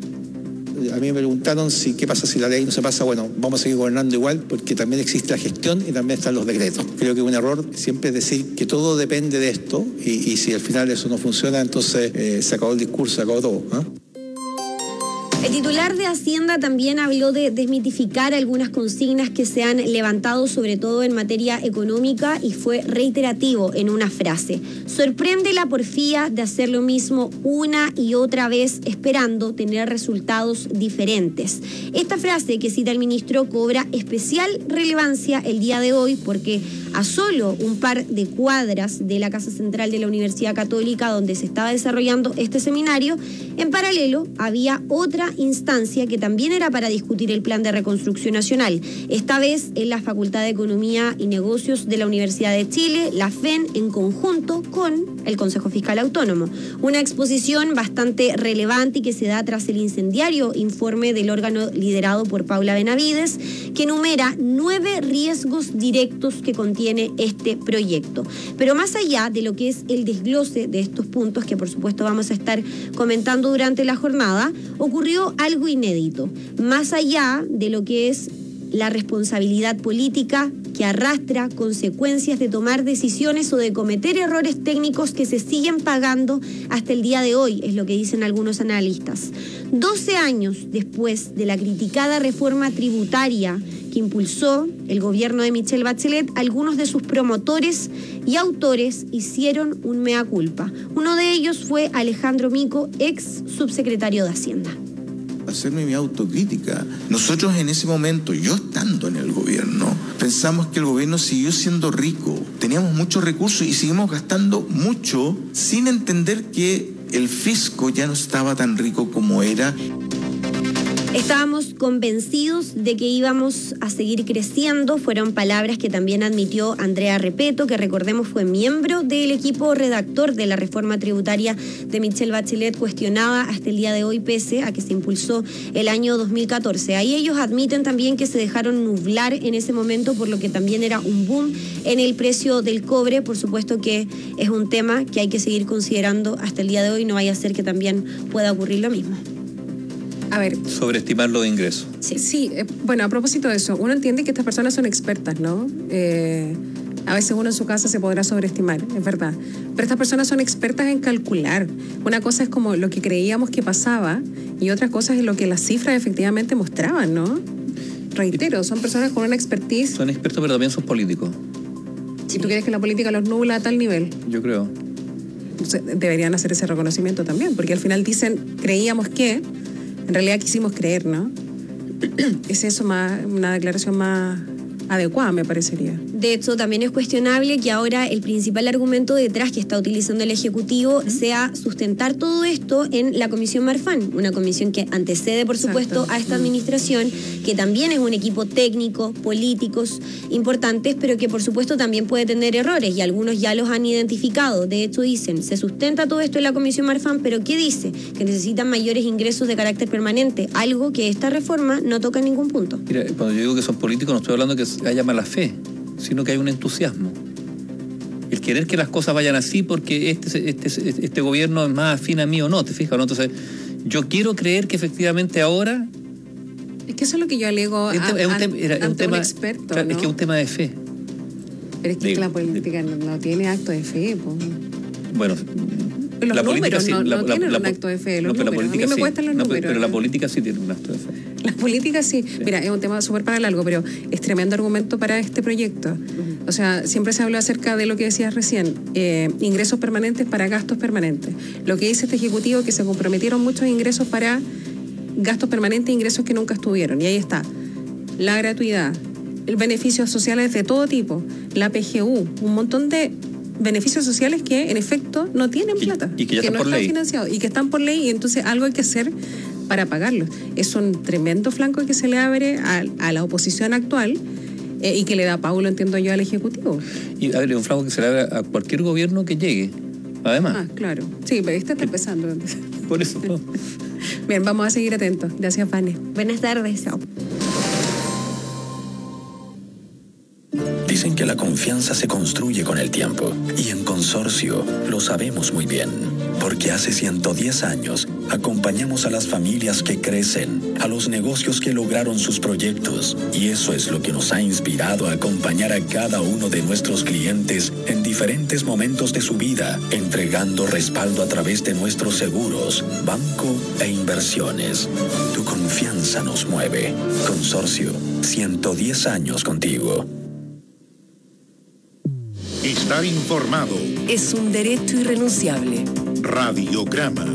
A mí me preguntaron si qué pasa si la ley no se pasa. Bueno, vamos a seguir gobernando igual porque también existe la gestión y también están los decretos. Creo que un error siempre es decir que todo depende de esto y, y si al final eso no funciona, entonces eh, se acabó el discurso, se acabó todo, ¿eh? El titular de Hacienda también habló de desmitificar algunas consignas que se han levantado, sobre todo en materia económica, y fue reiterativo en una frase. Sorprende la porfía de hacer lo mismo una y otra vez, esperando tener resultados diferentes. Esta frase que cita el ministro cobra especial relevancia el día de hoy porque a solo un par de cuadras de la Casa Central de la Universidad Católica, donde se estaba desarrollando este seminario, en paralelo había otra instancia que también era para discutir el plan de reconstrucción nacional, esta vez en la Facultad de Economía y Negocios de la Universidad de Chile, la F E N, en conjunto con el Consejo Fiscal Autónomo. Una exposición bastante relevante y que se da tras el incendiario informe del órgano liderado por Paula Benavides, que enumera nueve riesgos directos que contiene este proyecto. Pero más allá de lo que es el desglose de estos puntos, que por supuesto vamos a estar comentando durante la jornada, ocurrió algo inédito. Más allá de lo que es la responsabilidad política que arrastra consecuencias de tomar decisiones o de cometer errores técnicos que se siguen pagando hasta el día de hoy, es lo que dicen algunos analistas. doce años después de la criticada reforma tributaria que impulsó el gobierno de Michelle Bachelet, algunos de sus promotores y autores hicieron un mea culpa. Uno de ellos fue Alejandro Mico, ex subsecretario de Hacienda. Hacerme mi autocrítica. Nosotros en ese momento, yo estando en el gobierno, pensamos que el gobierno siguió siendo rico. Teníamos muchos recursos y seguimos gastando mucho sin entender que el fisco ya no estaba tan rico como era. Estábamos convencidos de que íbamos a seguir creciendo, fueron palabras que también admitió Andrea Repeto, que recordemos fue miembro del equipo redactor de la reforma tributaria de Michelle Bachelet, cuestionada hasta el día de hoy pese a que se impulsó el año dos mil catorce. Ahí ellos admiten también que se dejaron nublar en ese momento por lo que también era un boom en el precio del cobre. Por supuesto que es un tema que hay que seguir considerando hasta el día de hoy, no vaya a ser que también pueda ocurrir lo mismo. A ver. Sobreestimar los ingresos. Sí, sí eh, bueno, a propósito de eso, uno entiende que estas personas son expertas, ¿no? Eh, a veces uno en su casa se podrá sobreestimar, es verdad. Pero estas personas son expertas en calcular. Una cosa es como lo que creíamos que pasaba y otra cosa es lo que las cifras efectivamente mostraban, ¿no? Reitero, son personas con una expertise. Son expertos, pero también son políticos. Si tú quieres que la política los nubla a tal nivel. Yo creo. Deberían hacer ese reconocimiento también, porque al final dicen, creíamos que... En realidad quisimos creer, ¿no? Es eso más, una declaración más adecuada, me parecería. De hecho, también es cuestionable que ahora el principal argumento detrás que está utilizando el Ejecutivo uh-huh. sea sustentar todo esto en la Comisión Marfan, una comisión que antecede, por supuesto, Exacto. a esta administración, que también es un equipo técnico, políticos importantes, pero que por supuesto también puede tener errores y algunos ya los han identificado. De hecho, dicen, se sustenta todo esto en la Comisión Marfan, pero ¿qué dice? Que necesitan mayores ingresos de carácter permanente, algo que esta reforma no toca en ningún punto. Mira, cuando yo digo que son políticos, no estoy hablando de que haya mala fe, sino que hay un entusiasmo. El querer que las cosas vayan así porque este, este, este gobierno es más afín a mí o no, ¿te fijas? ¿No? Entonces, yo quiero creer que efectivamente ahora... Es que eso es lo que yo alego a, es un, a, tema, era, ante un, tema, un experto, claro, ¿no? Es que es un tema de fe. Pero es que Digo, la política no, no tiene acto de fe, po. Bueno... Los la números sí, no, la, no la, tienen la, un acto de fe, los no, números. A mí me sí. cuestan los no, números. Pero ¿no? la política sí tiene un acto de fe. La política sí. sí. Mira, es un tema súper para largo, pero es tremendo argumento para este proyecto. Uh-huh. O sea, siempre se habló acerca de lo que decías recién, eh, ingresos permanentes para gastos permanentes. Lo que dice este Ejecutivo es que se comprometieron muchos ingresos para gastos permanentes e ingresos que nunca estuvieron. Y ahí está, la gratuidad, el beneficios sociales de todo tipo, la P G U, un montón de beneficios sociales que en efecto no tienen plata, y, y que, ya que están no por están ley. financiados y que están por ley, y entonces algo hay que hacer para pagarlos. Es un tremendo flanco que se le abre a, a la oposición actual eh, y que le da Paulo, entiendo yo, al Ejecutivo. Y a ver, un flanco que se le abre a cualquier gobierno que llegue, además. Ah, claro. Sí, pero este está empezando. Por eso. No. Bien, vamos a seguir atentos. Gracias, Vane. Buenas tardes. Chao. dicen que la confianza se construye con el tiempo. Y en Consorcio lo sabemos muy bien. Porque hace ciento diez años acompañamos a las familias que crecen, a los negocios que lograron sus proyectos. Y eso es lo que nos ha inspirado a acompañar a cada uno de nuestros clientes en diferentes momentos de su vida, entregando respaldo a través de nuestros seguros, banco e inversiones. Tu confianza nos mueve. Consorcio, ciento diez años contigo. Estar informado es un derecho irrenunciable. Radiograma.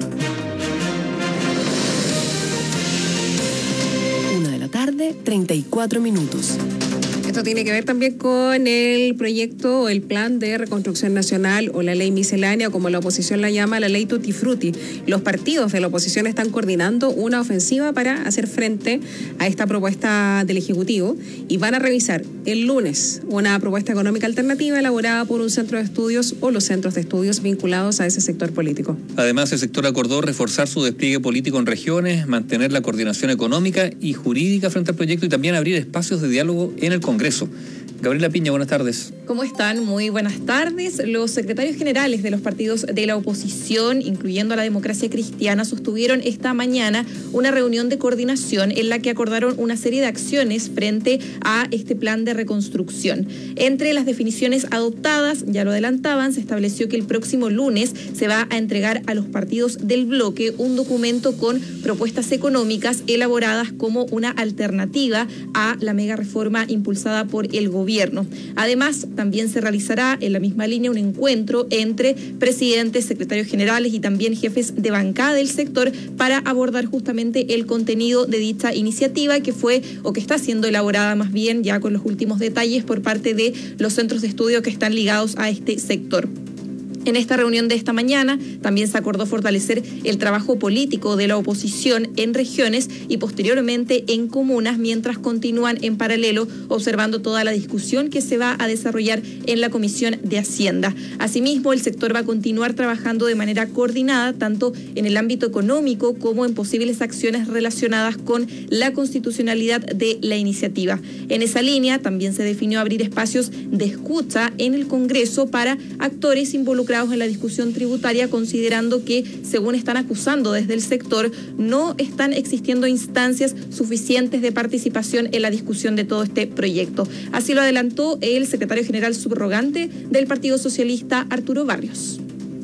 Una de la tarde, treinta y cuatro minutos. Esto tiene que ver también con el proyecto o el plan de reconstrucción nacional o la ley miscelánea, como la oposición la llama, la ley Tutti Frutti. Los partidos de la oposición están coordinando una ofensiva para hacer frente a esta propuesta del Ejecutivo y van a revisar el lunes una propuesta económica alternativa elaborada por un centro de estudios o los centros de estudios vinculados a ese sector político. Además, el sector acordó reforzar su despliegue político en regiones, mantener la coordinación económica y jurídica frente al proyecto y también abrir espacios de diálogo en el Congreso. Gabriela Piña, buenas tardes. ¿Cómo están? Muy buenas tardes. Los secretarios generales de los partidos de la oposición, incluyendo a la Democracia Cristiana, sostuvieron esta mañana una reunión de coordinación en la que acordaron una serie de acciones frente a este plan de reconstrucción. Entre las definiciones adoptadas, ya lo adelantaban, se estableció que el próximo lunes se va a entregar a los partidos del bloque un documento con propuestas económicas elaboradas como una alternativa a la mega reforma impulsada por el gobierno. Además, también se realizará en la misma línea un encuentro entre presidentes, secretarios generales y también jefes de bancada del sector para abordar justamente el contenido de dicha iniciativa que fue o que está siendo elaborada más bien ya con los últimos detalles por parte de los centros de estudio que están ligados a este sector. En esta reunión de esta mañana también se acordó fortalecer el trabajo político de la oposición en regiones y posteriormente en comunas mientras continúan en paralelo observando toda la discusión que se va a desarrollar en la Comisión de Hacienda. Asimismo, el sector va a continuar trabajando de manera coordinada tanto en el ámbito económico como en posibles acciones relacionadas con la constitucionalidad de la iniciativa. En esa línea también se definió abrir espacios de escucha en el Congreso para actores involucrados en la discusión tributaria, considerando que, según están acusando desde el sector, no están existiendo instancias suficientes de participación en la discusión de todo este proyecto. Así lo adelantó el secretario general subrogante del Partido Socialista, Arturo Barrios.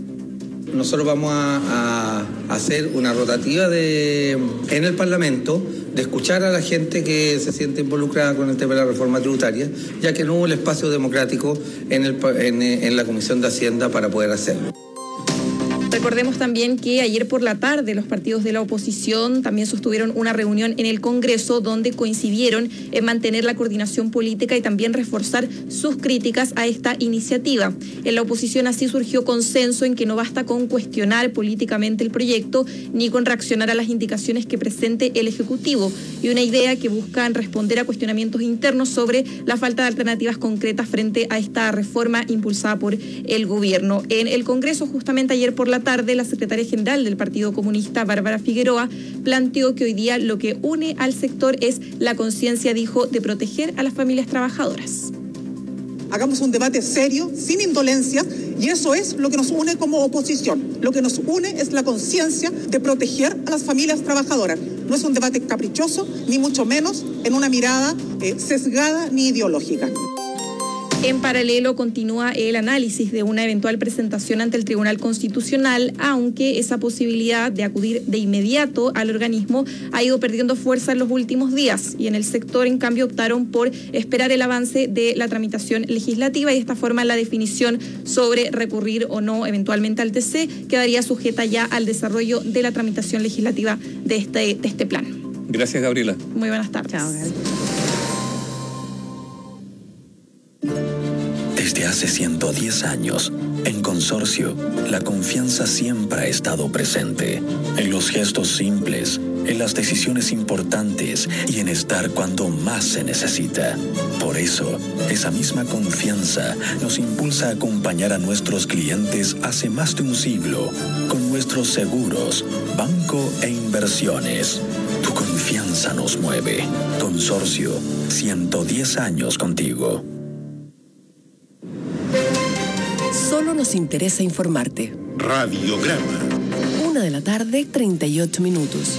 Nosotros vamos a, a hacer una rotativa de, en el Parlamento de escuchar a la gente que se siente involucrada con el tema de la reforma tributaria, ya que no hubo el espacio democrático en, el, en, en la Comisión de Hacienda para poder hacerlo. Recordemos también que ayer por la tarde los partidos de la oposición también sostuvieron una reunión en el Congreso donde coincidieron en mantener la coordinación política y también reforzar sus críticas a esta iniciativa. En la oposición así surgió consenso en que no basta con cuestionar políticamente el proyecto ni con reaccionar a las indicaciones que presente el Ejecutivo, y una idea que buscan responder a cuestionamientos internos sobre la falta de alternativas concretas frente a esta reforma impulsada por el gobierno. En el Congreso, justamente ayer por la tarde, la secretaria general del Partido Comunista, Bárbara Figueroa, planteó que hoy día lo que une al sector es la conciencia, dijo, de proteger a las familias trabajadoras. Hagamos un debate serio, sin indolencias, y eso es lo que nos une como oposición. Lo que nos une es la conciencia de proteger a las familias trabajadoras. No es un debate caprichoso, ni mucho menos en una mirada eh, sesgada ni ideológica. En paralelo continúa el análisis de una eventual presentación ante el Tribunal Constitucional, aunque esa posibilidad de acudir de inmediato al organismo ha ido perdiendo fuerza en los últimos días, y en el sector en cambio optaron por esperar el avance de la tramitación legislativa, y de esta forma la definición sobre recurrir o no eventualmente al T C quedaría sujeta ya al desarrollo de la tramitación legislativa de este, de este plan. Gracias, Gabriela. Muy buenas tardes. Chao, Desde hace ciento diez años, en Consorcio, la confianza siempre ha estado presente. En los gestos simples, en las decisiones importantes y en estar cuando más se necesita. Por eso, esa misma confianza nos impulsa a acompañar a nuestros clientes hace más de un siglo con nuestros seguros, banco e inversiones. Tu confianza nos mueve. Consorcio, ciento diez años contigo. nos interesa informarte. Radiograma. Una de la tarde, treinta y ocho minutos.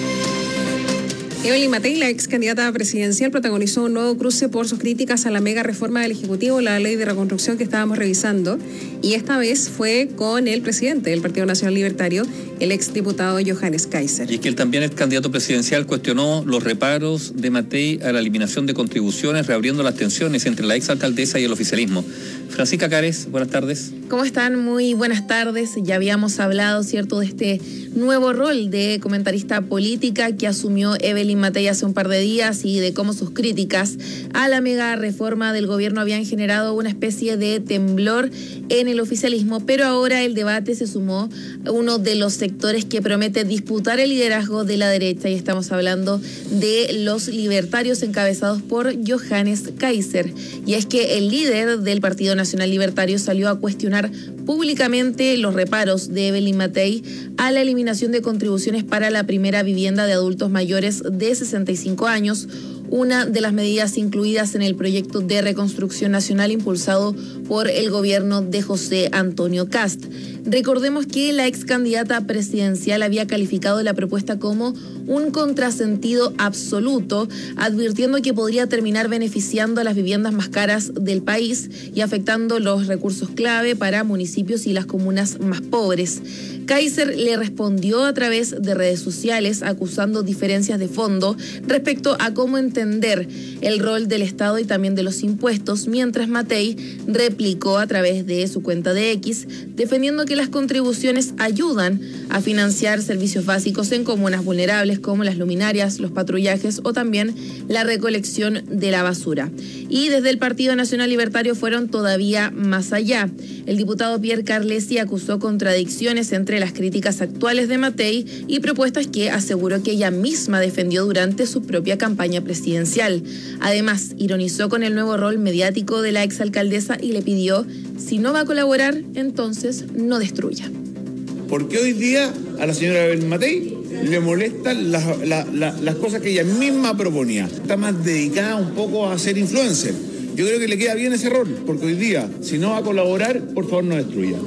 Evelyn Matei, la ex candidata presidencial, protagonizó un nuevo cruce por sus críticas a la mega reforma del Ejecutivo, la ley de reconstrucción que estábamos revisando, y esta vez fue con el presidente del Partido Nacional Libertario, el ex diputado Johannes Kaiser. Y es que él también, el candidato presidencial, cuestionó los reparos de Matei a la eliminación de contribuciones, reabriendo las tensiones entre la ex alcaldesa y el oficialismo. Francisca Cares, buenas tardes. ¿Cómo están? Muy buenas tardes. Ya habíamos hablado, ¿cierto?, de este nuevo rol de comentarista política que asumió Evelyn Matei hace un par de días y de cómo sus críticas a la mega reforma del gobierno habían generado una especie de temblor en el oficialismo, pero ahora el debate se sumó a uno de los sectores que promete disputar el liderazgo de la derecha, y estamos hablando de los libertarios encabezados por Johannes Kaiser. Y es que el líder del Partido Nacional Libertario salió a cuestionar públicamente los reparos de Evelyn Matei a la eliminación de contribuciones para la primera vivienda de adultos mayores de sesenta y cinco años, una de las medidas incluidas en el proyecto de reconstrucción nacional impulsado por el gobierno de José Antonio Kast. Recordemos que la ex candidata presidencial había calificado la propuesta como un contrasentido absoluto, advirtiendo que podría terminar beneficiando a las viviendas más caras del país y afectando los recursos clave para municipios y las comunas más pobres. Kaiser le respondió a través de redes sociales acusando diferencias de fondo respecto a cómo entender el rol del Estado y también de los impuestos, mientras Matei replicó a través de su cuenta de X, defendiendo que las contribuciones ayudan a financiar servicios básicos en comunas vulnerables como las luminarias, los patrullajes o también la recolección de la basura. Y desde el Partido Nacional Libertario fueron todavía más allá. El diputado Pierre Carlesi acusó contradicciones entre las críticas actuales de Matei y propuestas que aseguró que ella misma defendió durante su propia campaña presidencial. Además, ironizó con el nuevo rol mediático de la exalcaldesa y le pidió, si no va a colaborar, entonces no destruya. Porque hoy día a la señora Evelyn Matei le molestan las, las, las, las cosas que ella misma proponía. Está más dedicada un poco a ser influencer. Yo creo que le queda bien ese rol, porque hoy día, si no va a colaborar, por favor no destruya.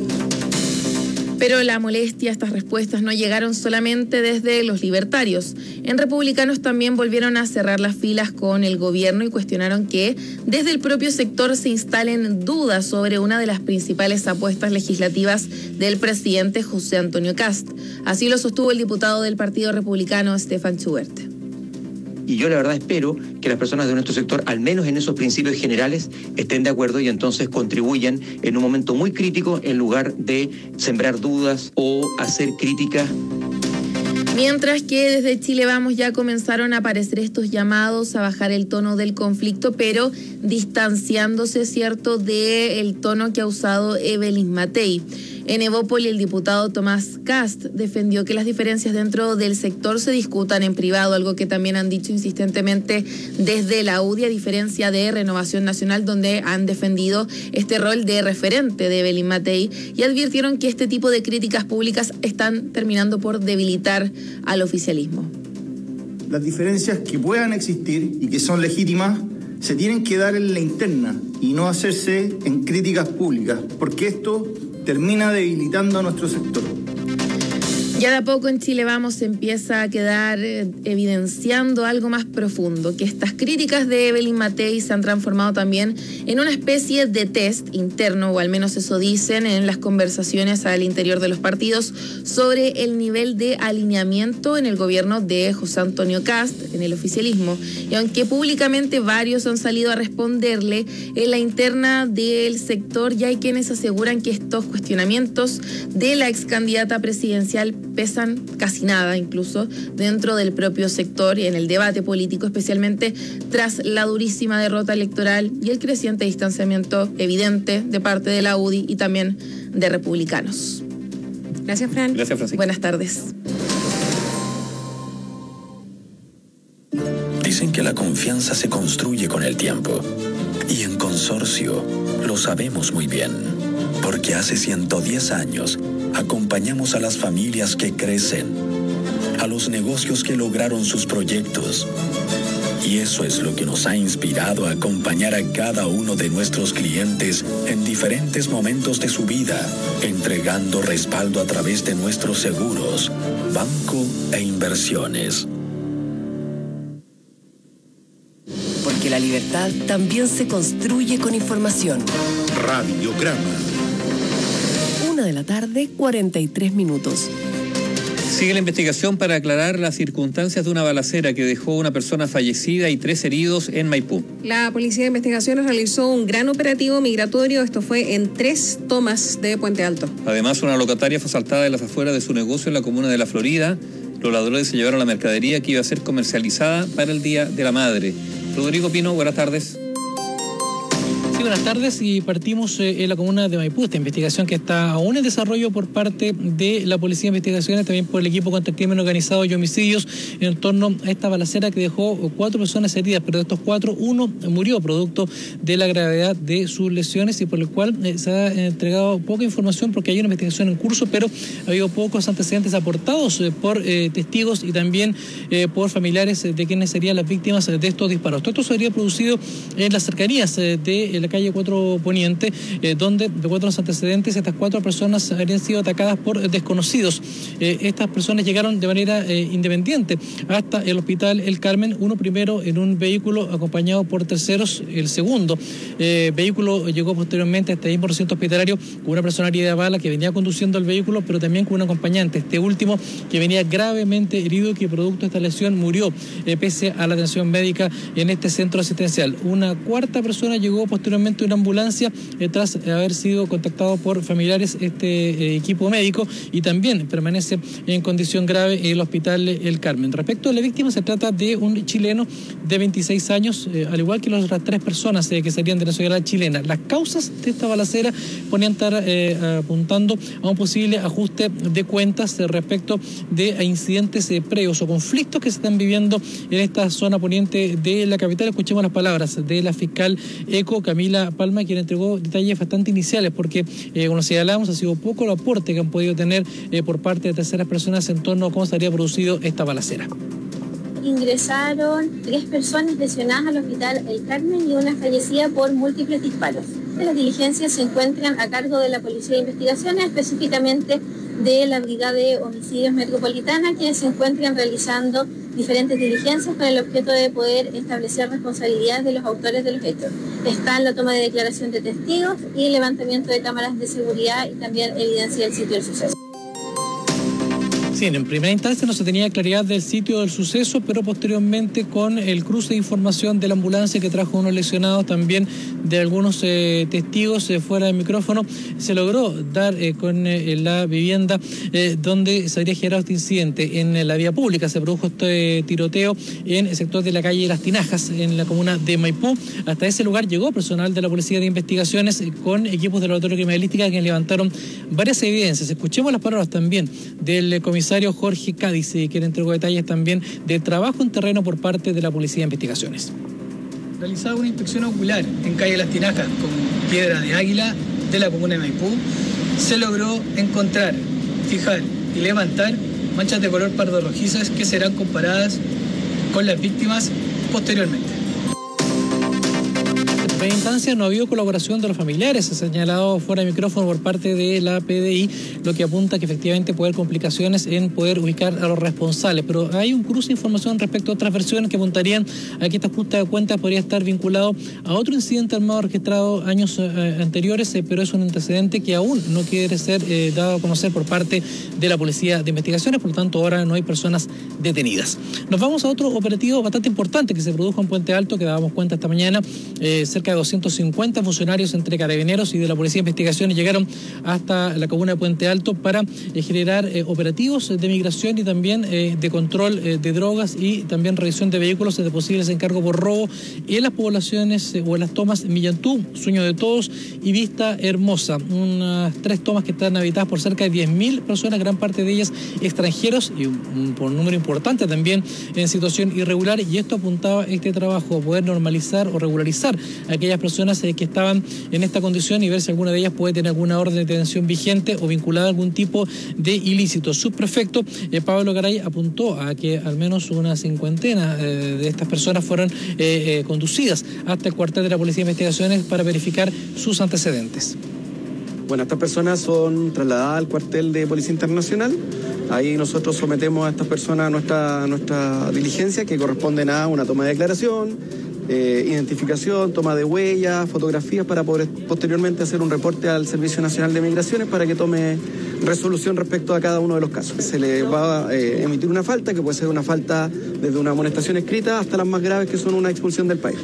Pero la molestia, estas respuestas no llegaron solamente desde los libertarios. En Republicanos también volvieron a cerrar las filas con el gobierno y cuestionaron que desde el propio sector se instalen dudas sobre una de las principales apuestas legislativas del presidente José Antonio Kast. Así lo sostuvo el diputado del Partido Republicano, Stefan Schubert. Y yo la verdad espero que las personas de nuestro sector, al menos en esos principios generales, estén de acuerdo y entonces contribuyan en un momento muy crítico en lugar de sembrar dudas o hacer críticas. Mientras que desde Chile Vamos ya comenzaron a aparecer estos llamados a bajar el tono del conflicto, pero distanciándose, cierto, del tono que ha usado Evelyn Matei. En Evópoli, el diputado Tomás Kast defendió que las diferencias dentro del sector se discutan en privado, algo que también han dicho insistentemente desde la U D I, a diferencia de Renovación Nacional, donde han defendido este rol de referente de Evelyn Matei y advirtieron que este tipo de críticas públicas están terminando por debilitar al oficialismo. Las diferencias que puedan existir y que son legítimas se tienen que dar en la interna y no hacerse en críticas públicas, porque esto termina debilitando a nuestro sector. Ya de a poco en Chile Vamos se empieza a quedar eh, evidenciando algo más profundo, que estas críticas de Evelyn Matei se han transformado también en una especie de test interno, o al menos eso dicen en las conversaciones al interior de los partidos, sobre el nivel de alineamiento en el gobierno de José Antonio Kast, en el oficialismo. Y aunque públicamente varios han salido a responderle, en la interna del sector ya hay quienes aseguran que estos cuestionamientos de la ex candidata presidencial pesan casi nada, incluso dentro del propio sector y en el debate político, especialmente tras la durísima derrota electoral y el creciente distanciamiento evidente de parte de la U D I y también de Republicanos. Gracias, Fran. Gracias, Francisco. Buenas tardes. Dicen que la confianza se construye con el tiempo. Y en Consorcio lo sabemos muy bien. Porque hace ciento diez años acompañamos a las familias que crecen, a los negocios que lograron sus proyectos, Y eso es lo que nos ha inspirado a acompañar a cada uno de nuestros clientes en diferentes momentos de su vida, entregando respaldo a través de nuestros seguros, banco e inversiones. Porque la libertad también se construye con información. Radiograma. Una de la tarde, cuarenta y tres minutos. Sigue la investigación para aclarar las circunstancias de una balacera que dejó una persona fallecida y tres heridos en Maipú. La Policía de Investigaciones realizó un gran operativo migratorio. Esto fue en tres tomas de Puente Alto. Además, una locataria fue asaltada en las afueras de su negocio en la comuna de La Florida. Los ladrones se llevaron la mercadería que iba a ser comercializada para el Día de la Madre. Rodrigo Pino, buenas tardes. Sí, buenas tardes, y partimos eh, en la comuna de Maipú, esta investigación que está aún en desarrollo por parte de la Policía de Investigaciones, también por el equipo contra el crimen organizado y homicidios, en torno a esta balacera que dejó cuatro personas heridas, pero de estos cuatro, uno murió producto de la gravedad de sus lesiones, y por el cual eh, se ha entregado poca información porque hay una investigación en curso, pero ha habido pocos antecedentes aportados eh, por eh, testigos y también eh, por familiares de quienes serían las víctimas de estos disparos. Todo esto se habría producido en las cercanías eh, de la calle cuatro Poniente, eh, donde, de acuerdo a los antecedentes, estas cuatro personas habrían sido atacadas por desconocidos. Eh, estas personas llegaron de manera eh, independiente hasta el hospital El Carmen, uno primero en un vehículo acompañado por terceros, el segundo eh, vehículo llegó posteriormente a este mismo recinto hospitalario con una persona herida de bala que venía conduciendo el vehículo, pero también con un acompañante, este último que venía gravemente herido, que producto de esta lesión murió eh, pese a la atención médica en este centro asistencial. Una cuarta persona llegó posteriormente una ambulancia eh, tras haber sido contactado por familiares este eh, equipo médico, y también permanece en condición grave en el hospital El Carmen. Respecto a la víctima, se trata de un chileno de veintiséis años, eh, al igual que las otras tres personas eh, que serían de nacionalidad chilena. Las causas de esta balacera ponían estar eh, apuntando a un posible ajuste de cuentas eh, respecto de incidentes eh, previos o conflictos que se están viviendo en esta zona poniente de la capital. Escuchemos las palabras de la fiscal ECO, Camila Palma, quien entregó detalles bastante iniciales, porque, eh, como señalamos, ha sido poco el aporte que han podido tener eh, por parte de terceras personas en torno a cómo se habría producido esta balacera. Ingresaron tres personas lesionadas al hospital El Carmen y una fallecida por múltiples disparos. Las diligencias se encuentran a cargo de la Policía de Investigaciones, específicamente de la Brigada de Homicidios Metropolitana, quienes se encuentran realizando diferentes diligencias con el objeto de poder establecer responsabilidades de los autores de los hechos. Está la toma de declaración de testigos y el levantamiento de cámaras de seguridad y también evidencia del sitio del suceso. Sí, en primera instancia no se tenía claridad del sitio del suceso, pero posteriormente, con el cruce de información de la ambulancia que trajo unos lesionados, también de algunos eh, testigos eh, fuera del micrófono, se logró dar eh, con eh, la vivienda eh, donde se habría generado este incidente. En la vía pública se produjo este tiroteo en el sector de la calle Las Tinajas, en la comuna de Maipú. Hasta ese lugar llegó personal de la Policía de Investigaciones eh, con equipos de laboratorio criminalística que levantaron varias evidencias. Escuchemos las palabras también del eh, comisario Jorge Cádiz, quien entregó detalles también de trabajo en terreno por parte de la Policía de Investigaciones. Realizada una inspección ocular en calle Las Tinajas con piedra de águila de la comuna de Maipú, se logró encontrar, fijar y levantar manchas de color pardo rojizas que serán comparadas con las víctimas posteriormente. En primera instancia no ha habido colaboración de los familiares, se ha señalado fuera de micrófono por parte de la P D I, lo que apunta que efectivamente puede haber complicaciones en poder ubicar a los responsables, pero hay un cruce de información respecto a otras versiones que apuntarían a que esta justa de cuentas podría estar vinculado a otro incidente armado registrado años eh, anteriores, eh, pero es un antecedente que aún no quiere ser eh, dado a conocer por parte de la Policía de Investigaciones, por lo tanto ahora no hay personas detenidas. Nos vamos a otro operativo bastante importante que se produjo en Puente Alto, que dábamos cuenta esta mañana, eh, cerca de doscientos cincuenta funcionarios entre carabineros y de la Policía de Investigaciones llegaron hasta la comuna de Puente Alto para eh, generar eh, operativos de migración y también eh, de control eh, de drogas y también revisión de vehículos de posibles encargos por robo en las poblaciones eh, o en las tomas Millantú, Sueño de Todos y Vista Hermosa. Unas tres tomas que están habitadas por cerca de diez mil personas, gran parte de ellas extranjeros y un, un, por un número importante también en situación irregular, y esto apuntaba este trabajo a poder normalizar o regularizar a aquellas personas eh, que estaban en esta condición y ver si alguna de ellas puede tener alguna orden de detención vigente o vinculada a algún tipo de ilícito. Subprefecto eh, Pablo Garay apuntó a que al menos una cincuentena eh, de estas personas fueron eh, eh, conducidas hasta el cuartel de la Policía de Investigaciones para verificar sus antecedentes. Bueno, estas personas son trasladadas al cuartel de Policía Internacional. Ahí nosotros sometemos a estas personas a nuestra, a nuestra diligencia, que corresponden a una toma de declaración, eh, identificación, toma de huellas, fotografías, para poder posteriormente hacer un reporte al Servicio Nacional de Migraciones para que tome resolución respecto a cada uno de los casos. Se le va a eh, emitir una falta, que puede ser una falta desde una amonestación escrita hasta las más graves, que son una expulsión del país.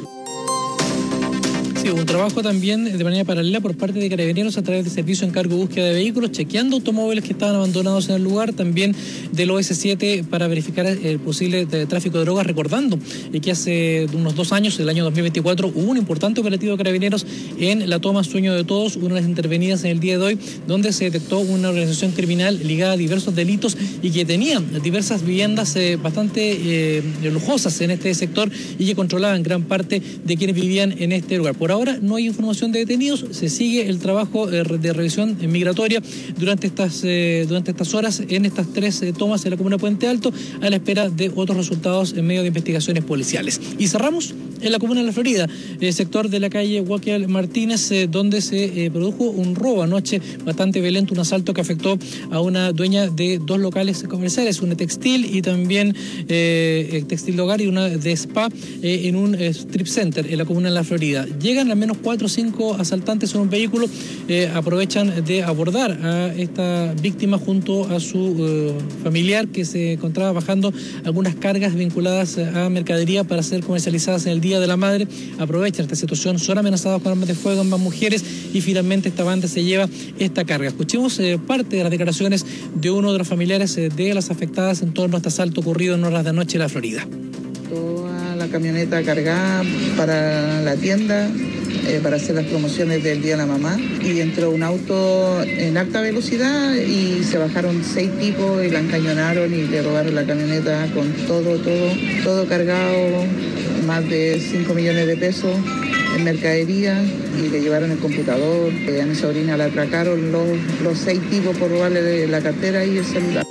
Un trabajo también de manera paralela por parte de Carabineros a través de servicio encargo de búsqueda de vehículos, chequeando automóviles que estaban abandonados en el lugar, también del O S siete para verificar el posible tráfico de drogas, recordando que hace unos dos años, el año dos mil veinticuatro, hubo un importante operativo de Carabineros en la toma Sueño de Todos, una de las intervenidas en el día de hoy, donde se detectó una organización criminal ligada a diversos delitos y que tenía diversas viviendas eh, bastante eh, lujosas en este sector y que controlaban gran parte de quienes vivían en este lugar. Por ahora no hay información de detenidos, se sigue el trabajo de revisión migratoria durante estas, eh, durante estas horas en estas tres eh, tomas en la comuna de Puente Alto, a la espera de otros resultados en medio de investigaciones policiales. Y cerramos en la comuna de La Florida, el sector de la calle Joaquín Martínez, eh, donde se eh, produjo un robo anoche bastante violento, un asalto que afectó a una dueña de dos locales comerciales, una textil y también eh, textil de hogar y una de spa eh, en un eh, strip center en la comuna de La Florida. Llegan al menos cuatro o cinco asaltantes en un vehículo, eh, aprovechan de abordar a esta víctima junto a su eh, familiar que se encontraba bajando algunas cargas vinculadas a mercadería para ser comercializadas en el Día de la Madre. Aprovechan esta situación, son amenazados con armas de fuego ambas mujeres y finalmente esta banda se lleva esta carga. Escuchemos eh, parte de las declaraciones de uno de los familiares eh, de las afectadas en torno a este asalto ocurrido en horas de anoche en La Florida. Toda la camioneta cargada para la tienda, eh, para hacer las promociones del Día de la Mamá, y entró un auto en alta velocidad y se bajaron seis tipos y la encañonaron y le robaron la camioneta con todo, todo, todo cargado, más de cinco millones de pesos en mercadería, y le llevaron el computador. Eh, a mi sobrina la atracaron los, los seis tipos por robarle la cartera y el celular.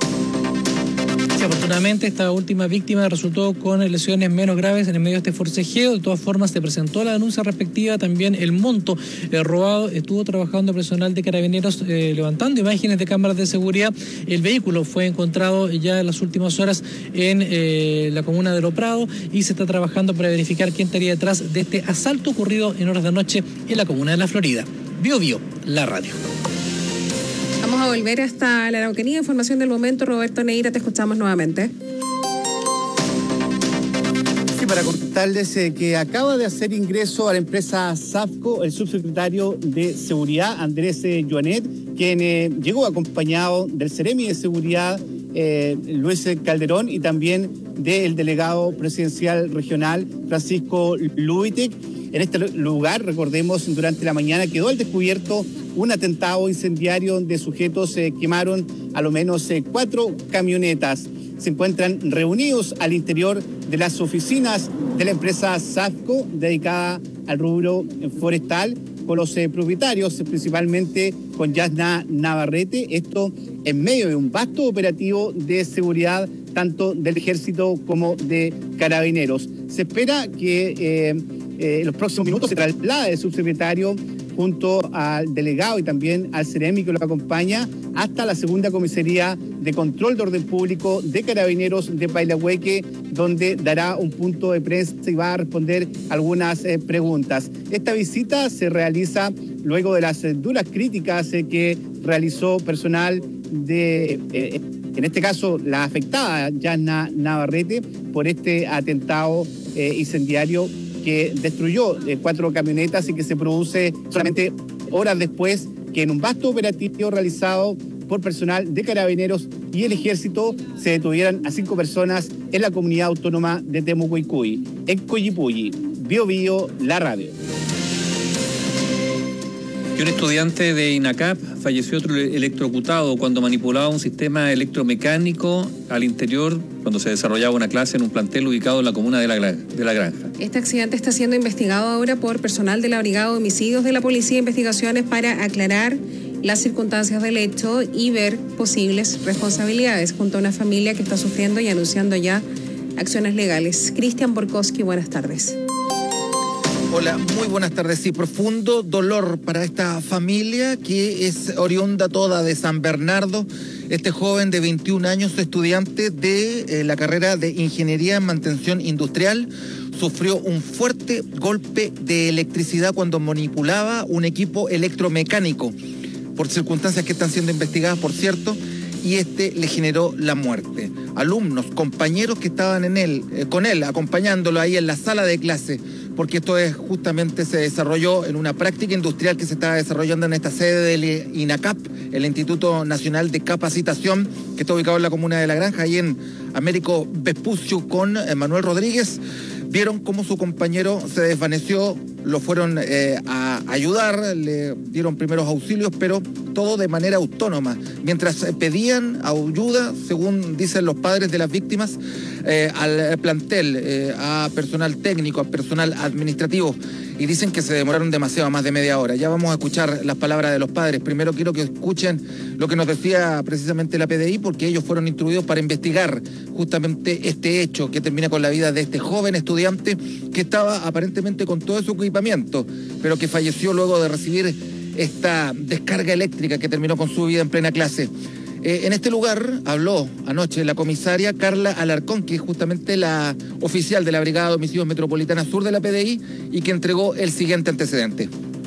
Afortunadamente esta última víctima resultó con lesiones menos graves en el medio de este forcejeo. De todas formas se presentó la denuncia respectiva, también el monto eh, robado. Estuvo trabajando personal de Carabineros eh, levantando imágenes de cámaras de seguridad. El vehículo fue encontrado ya en las últimas horas en eh, la comuna de Lo Prado y se está trabajando para verificar quién estaría detrás de este asalto ocurrido en horas de anoche en la comuna de La Florida. Bio Bio, la radio. Vamos a volver hasta la Araucanía. Información del momento. Roberto Neira, te escuchamos nuevamente. Sí, para contarles eh, que acaba de hacer ingreso a la empresa SAFCO el subsecretario de Seguridad, Andrés eh, Joanet, quien eh, llegó acompañado del Seremi de Seguridad, eh, Luis Calderón, y también del delegado presidencial regional, Francisco Lubitek. En este lugar, recordemos, durante la mañana quedó al descubierto un atentado incendiario donde sujetos eh, quemaron a lo menos eh, cuatro camionetas. Se encuentran reunidos al interior de las oficinas de la empresa SAFCO, dedicada al rubro forestal, con los eh, propietarios, principalmente con Yasna Navarrete. Esto en medio de un vasto operativo de seguridad, tanto del Ejército como de Carabineros. Se espera que eh, eh, en los próximos minutos se traslade el subsecretario junto al delegado y también al Ceremi que lo acompaña hasta la segunda comisaría de control de orden público de Carabineros de Pailahueque, donde dará un punto de prensa y va a responder algunas eh, preguntas. Esta visita se realiza luego de las eh, duras críticas eh, que realizó personal de, eh, en este caso, la afectada Yasna Navarrete, por este atentado eh, incendiario que destruyó eh, cuatro camionetas y que se produce solamente horas después que en un vasto operativo realizado por personal de Carabineros y el Ejército se detuvieran a cinco personas en la comunidad autónoma de Temucuicui. En Coyipulli, Bio Bio, la radio. Y un estudiante de INACAP falleció electrocutado cuando manipulaba un sistema electromecánico al interior cuando se desarrollaba una clase en un plantel ubicado en la comuna de la, de la Granja. Este accidente está siendo investigado ahora por personal de la Brigada de Homicidios de la Policía de Investigaciones para aclarar las circunstancias del hecho y ver posibles responsabilidades junto a una familia que está sufriendo y anunciando ya acciones legales. Cristian Borkowski, buenas tardes. Hola, muy buenas tardes. Sí, profundo dolor para esta familia que es oriunda toda de San Bernardo. Este joven de veintiún años, estudiante de eh, la carrera de Ingeniería en Mantención Industrial, sufrió un fuerte golpe de electricidad cuando manipulaba un equipo electromecánico, por circunstancias que están siendo investigadas, por cierto, y este le generó la muerte. Alumnos, compañeros que estaban en él, eh, con él, acompañándolo ahí en la sala de clase, porque esto es justamente se desarrolló en una práctica industrial que se estaba desarrollando en esta sede del INACAP, el Instituto Nacional de Capacitación, que está ubicado en la comuna de La Granja, ahí en Américo Vespucio con Manuel Rodríguez. Vieron cómo su compañero se desvaneció, lo fueron eh, a ayudar, le dieron primeros auxilios, pero todo de manera autónoma. Mientras pedían ayuda, según dicen los padres de las víctimas, eh, al plantel, eh, a personal técnico, a personal administrativo, y dicen que se demoraron demasiado, más de media hora. Ya vamos a escuchar las palabras de los padres. Primero quiero que escuchen lo que nos decía precisamente la P D I, porque ellos fueron instruidos para investigar justamente este hecho que termina con la vida de este joven estudiante que estaba aparentemente con todo su equipamiento, pero que falleció luego de recibir esta descarga eléctrica que terminó con su vida en plena clase. Eh, en este lugar habló anoche la comisaria Carla Alarcón, que es justamente la oficial de la Brigada de Homicidios Metropolitana Sur de la P D I y que entregó el siguiente antecedente.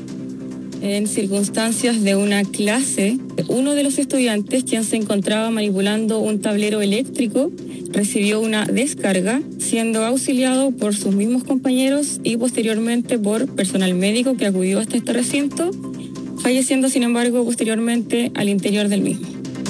En circunstancias de una clase, uno de los estudiantes, quien se encontraba manipulando un tablero eléctrico, recibió una descarga, siendo auxiliado por sus mismos compañeros y posteriormente por personal médico que acudió hasta este recinto, falleciendo sin embargo posteriormente al interior del mismo.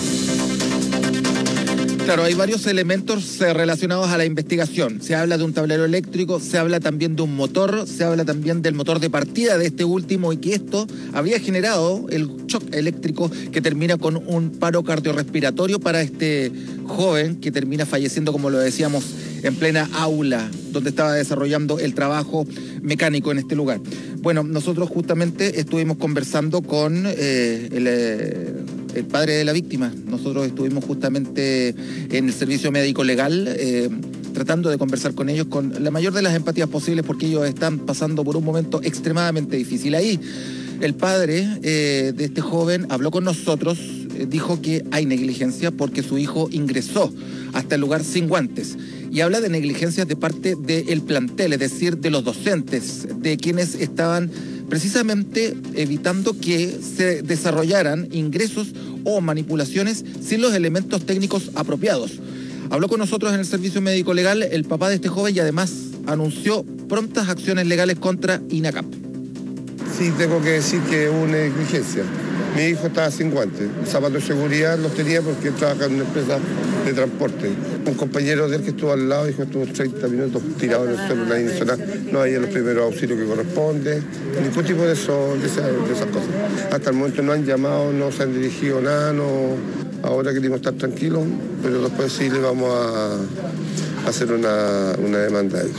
Claro, hay varios elementos relacionados a la investigación. Se habla de un tablero eléctrico, se habla también de un motor, se habla también del motor de partida de este último y que esto habría generado el shock eléctrico que termina con un paro cardiorrespiratorio para este joven que termina falleciendo, como lo decíamos, en plena aula donde estaba desarrollando el trabajo mecánico en este lugar. Bueno, nosotros justamente estuvimos conversando con eh, el... Eh, el padre de la víctima. Nosotros estuvimos justamente en el servicio médico legal eh, tratando de conversar con ellos con la mayor de las empatías posibles porque ellos están pasando por un momento extremadamente difícil. Ahí el padre eh, de este joven habló con nosotros, eh, dijo que hay negligencia porque su hijo ingresó hasta el lugar sin guantes y habla de negligencias de parte del plantel, es decir, de los docentes, de quienes estaban precisamente evitando que se desarrollaran ingresos o manipulaciones sin los elementos técnicos apropiados. Habló con nosotros en el servicio médico legal el papá de este joven y además anunció prontas acciones legales contra INACAP. Sí, tengo que decir que hubo una negligencia. Mi hijo estaba sin guantes. Zapatos de seguridad los tenía porque él trabaja en una empresa de transporte. Un compañero de él que estuvo al lado dijo que estuvo treinta minutos tirado en el suelo, nadie hizo nada. No había los primeros auxilios que corresponde, ningún tipo de, eso, de, esa, de esas cosas. Hasta el momento no han llamado, no se han dirigido nada, no, ahora queremos estar tranquilos, pero después sí le vamos a, a hacer una, una demanda a ellos.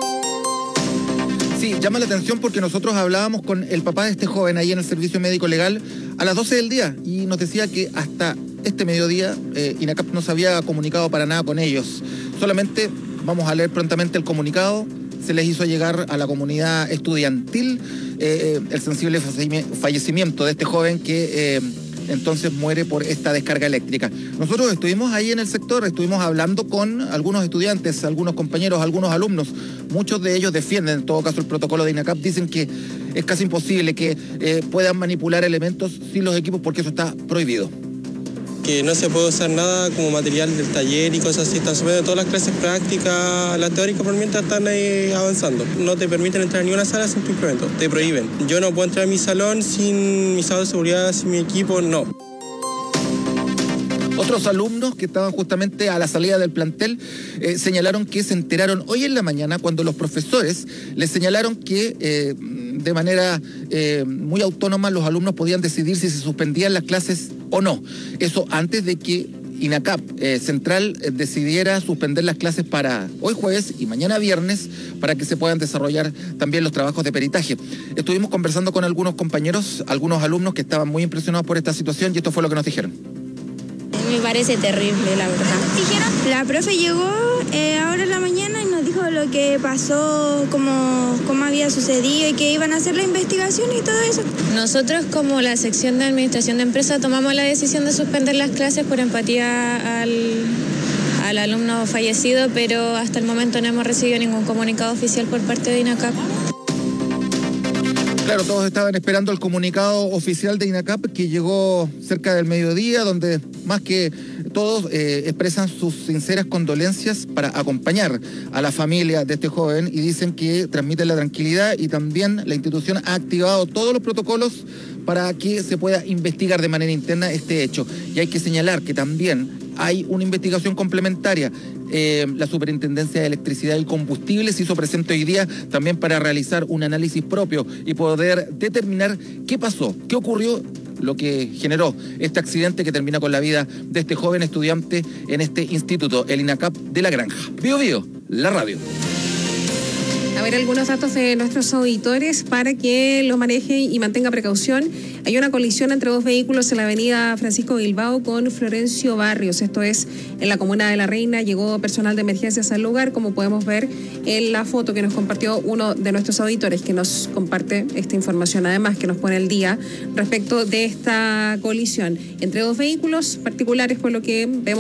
Sí, llama la atención porque nosotros hablábamos con el papá de este joven ahí en el servicio médico legal a las doce del día y nos decía que hasta este mediodía eh, INACAP no se había comunicado para nada con ellos. Solamente vamos a leer prontamente el comunicado. Se les hizo llegar a la comunidad estudiantil eh, el sensible fallecimiento de este joven que eh, entonces muere por esta descarga eléctrica. Nosotros estuvimos ahí en el sector, estuvimos hablando con algunos estudiantes, algunos compañeros, algunos alumnos. Muchos de ellos defienden en todo caso el protocolo de INACAP, dicen que es casi imposible que eh, puedan manipular elementos sin los equipos porque eso está prohibido. Que no se puede usar nada como material del taller y cosas así. Están subiendo todas las clases prácticas, las teóricas por mientras están ahí avanzando. No te permiten entrar ni una sala sin tu instrumento, te prohíben. Yo no puedo entrar a mi salón sin mi salón de seguridad, sin mi equipo, no. Otros alumnos que estaban justamente a la salida del plantel eh, señalaron que se enteraron hoy en la mañana cuando los profesores les señalaron que eh, de manera eh, muy autónoma los alumnos podían decidir si se suspendían las clases o no. Eso antes de que INACAP eh, Central eh, decidiera suspender las clases para hoy jueves y mañana viernes para que se puedan desarrollar también los trabajos de peritaje. Estuvimos conversando con algunos compañeros, algunos alumnos que estaban muy impresionados por esta situación y esto fue lo que nos dijeron. Me parece terrible, la verdad. ¿Dijeron? La profe llegó eh, ahora en la mañana y nos dijo lo que pasó, cómo, cómo había sucedido y que iban a hacer la investigación y todo eso. Nosotros, como la sección de administración de empresa, tomamos la decisión de suspender las clases por empatía al, al alumno fallecido, pero hasta el momento no hemos recibido ningún comunicado oficial por parte de INACAP. Claro, todos estaban esperando el comunicado oficial de INACAP que llegó cerca del mediodía, donde más que todos eh, expresan sus sinceras condolencias para acompañar a la familia de este joven y dicen que transmiten la tranquilidad y también la institución ha activado todos los protocolos para que se pueda investigar de manera interna este hecho. Y hay que señalar que también hay una investigación complementaria. Eh, la Superintendencia de Electricidad y Combustibles se hizo presente hoy día también para realizar un análisis propio y poder determinar qué pasó, qué ocurrió, lo que generó este accidente que termina con la vida de este joven estudiante en este instituto, el INACAP de La Granja. Bío Bío, la radio. A ver algunos datos de nuestros auditores para que lo maneje y mantenga precaución. Hay una colisión entre dos vehículos en la avenida Francisco Bilbao con Florencio Barrios. Esto es en la comuna de La Reina. Llegó personal de emergencias al lugar, como podemos ver en la foto que nos compartió uno de nuestros auditores, que nos comparte esta información, además que nos pone el día respecto de esta colisión entre dos vehículos particulares, por lo que vemos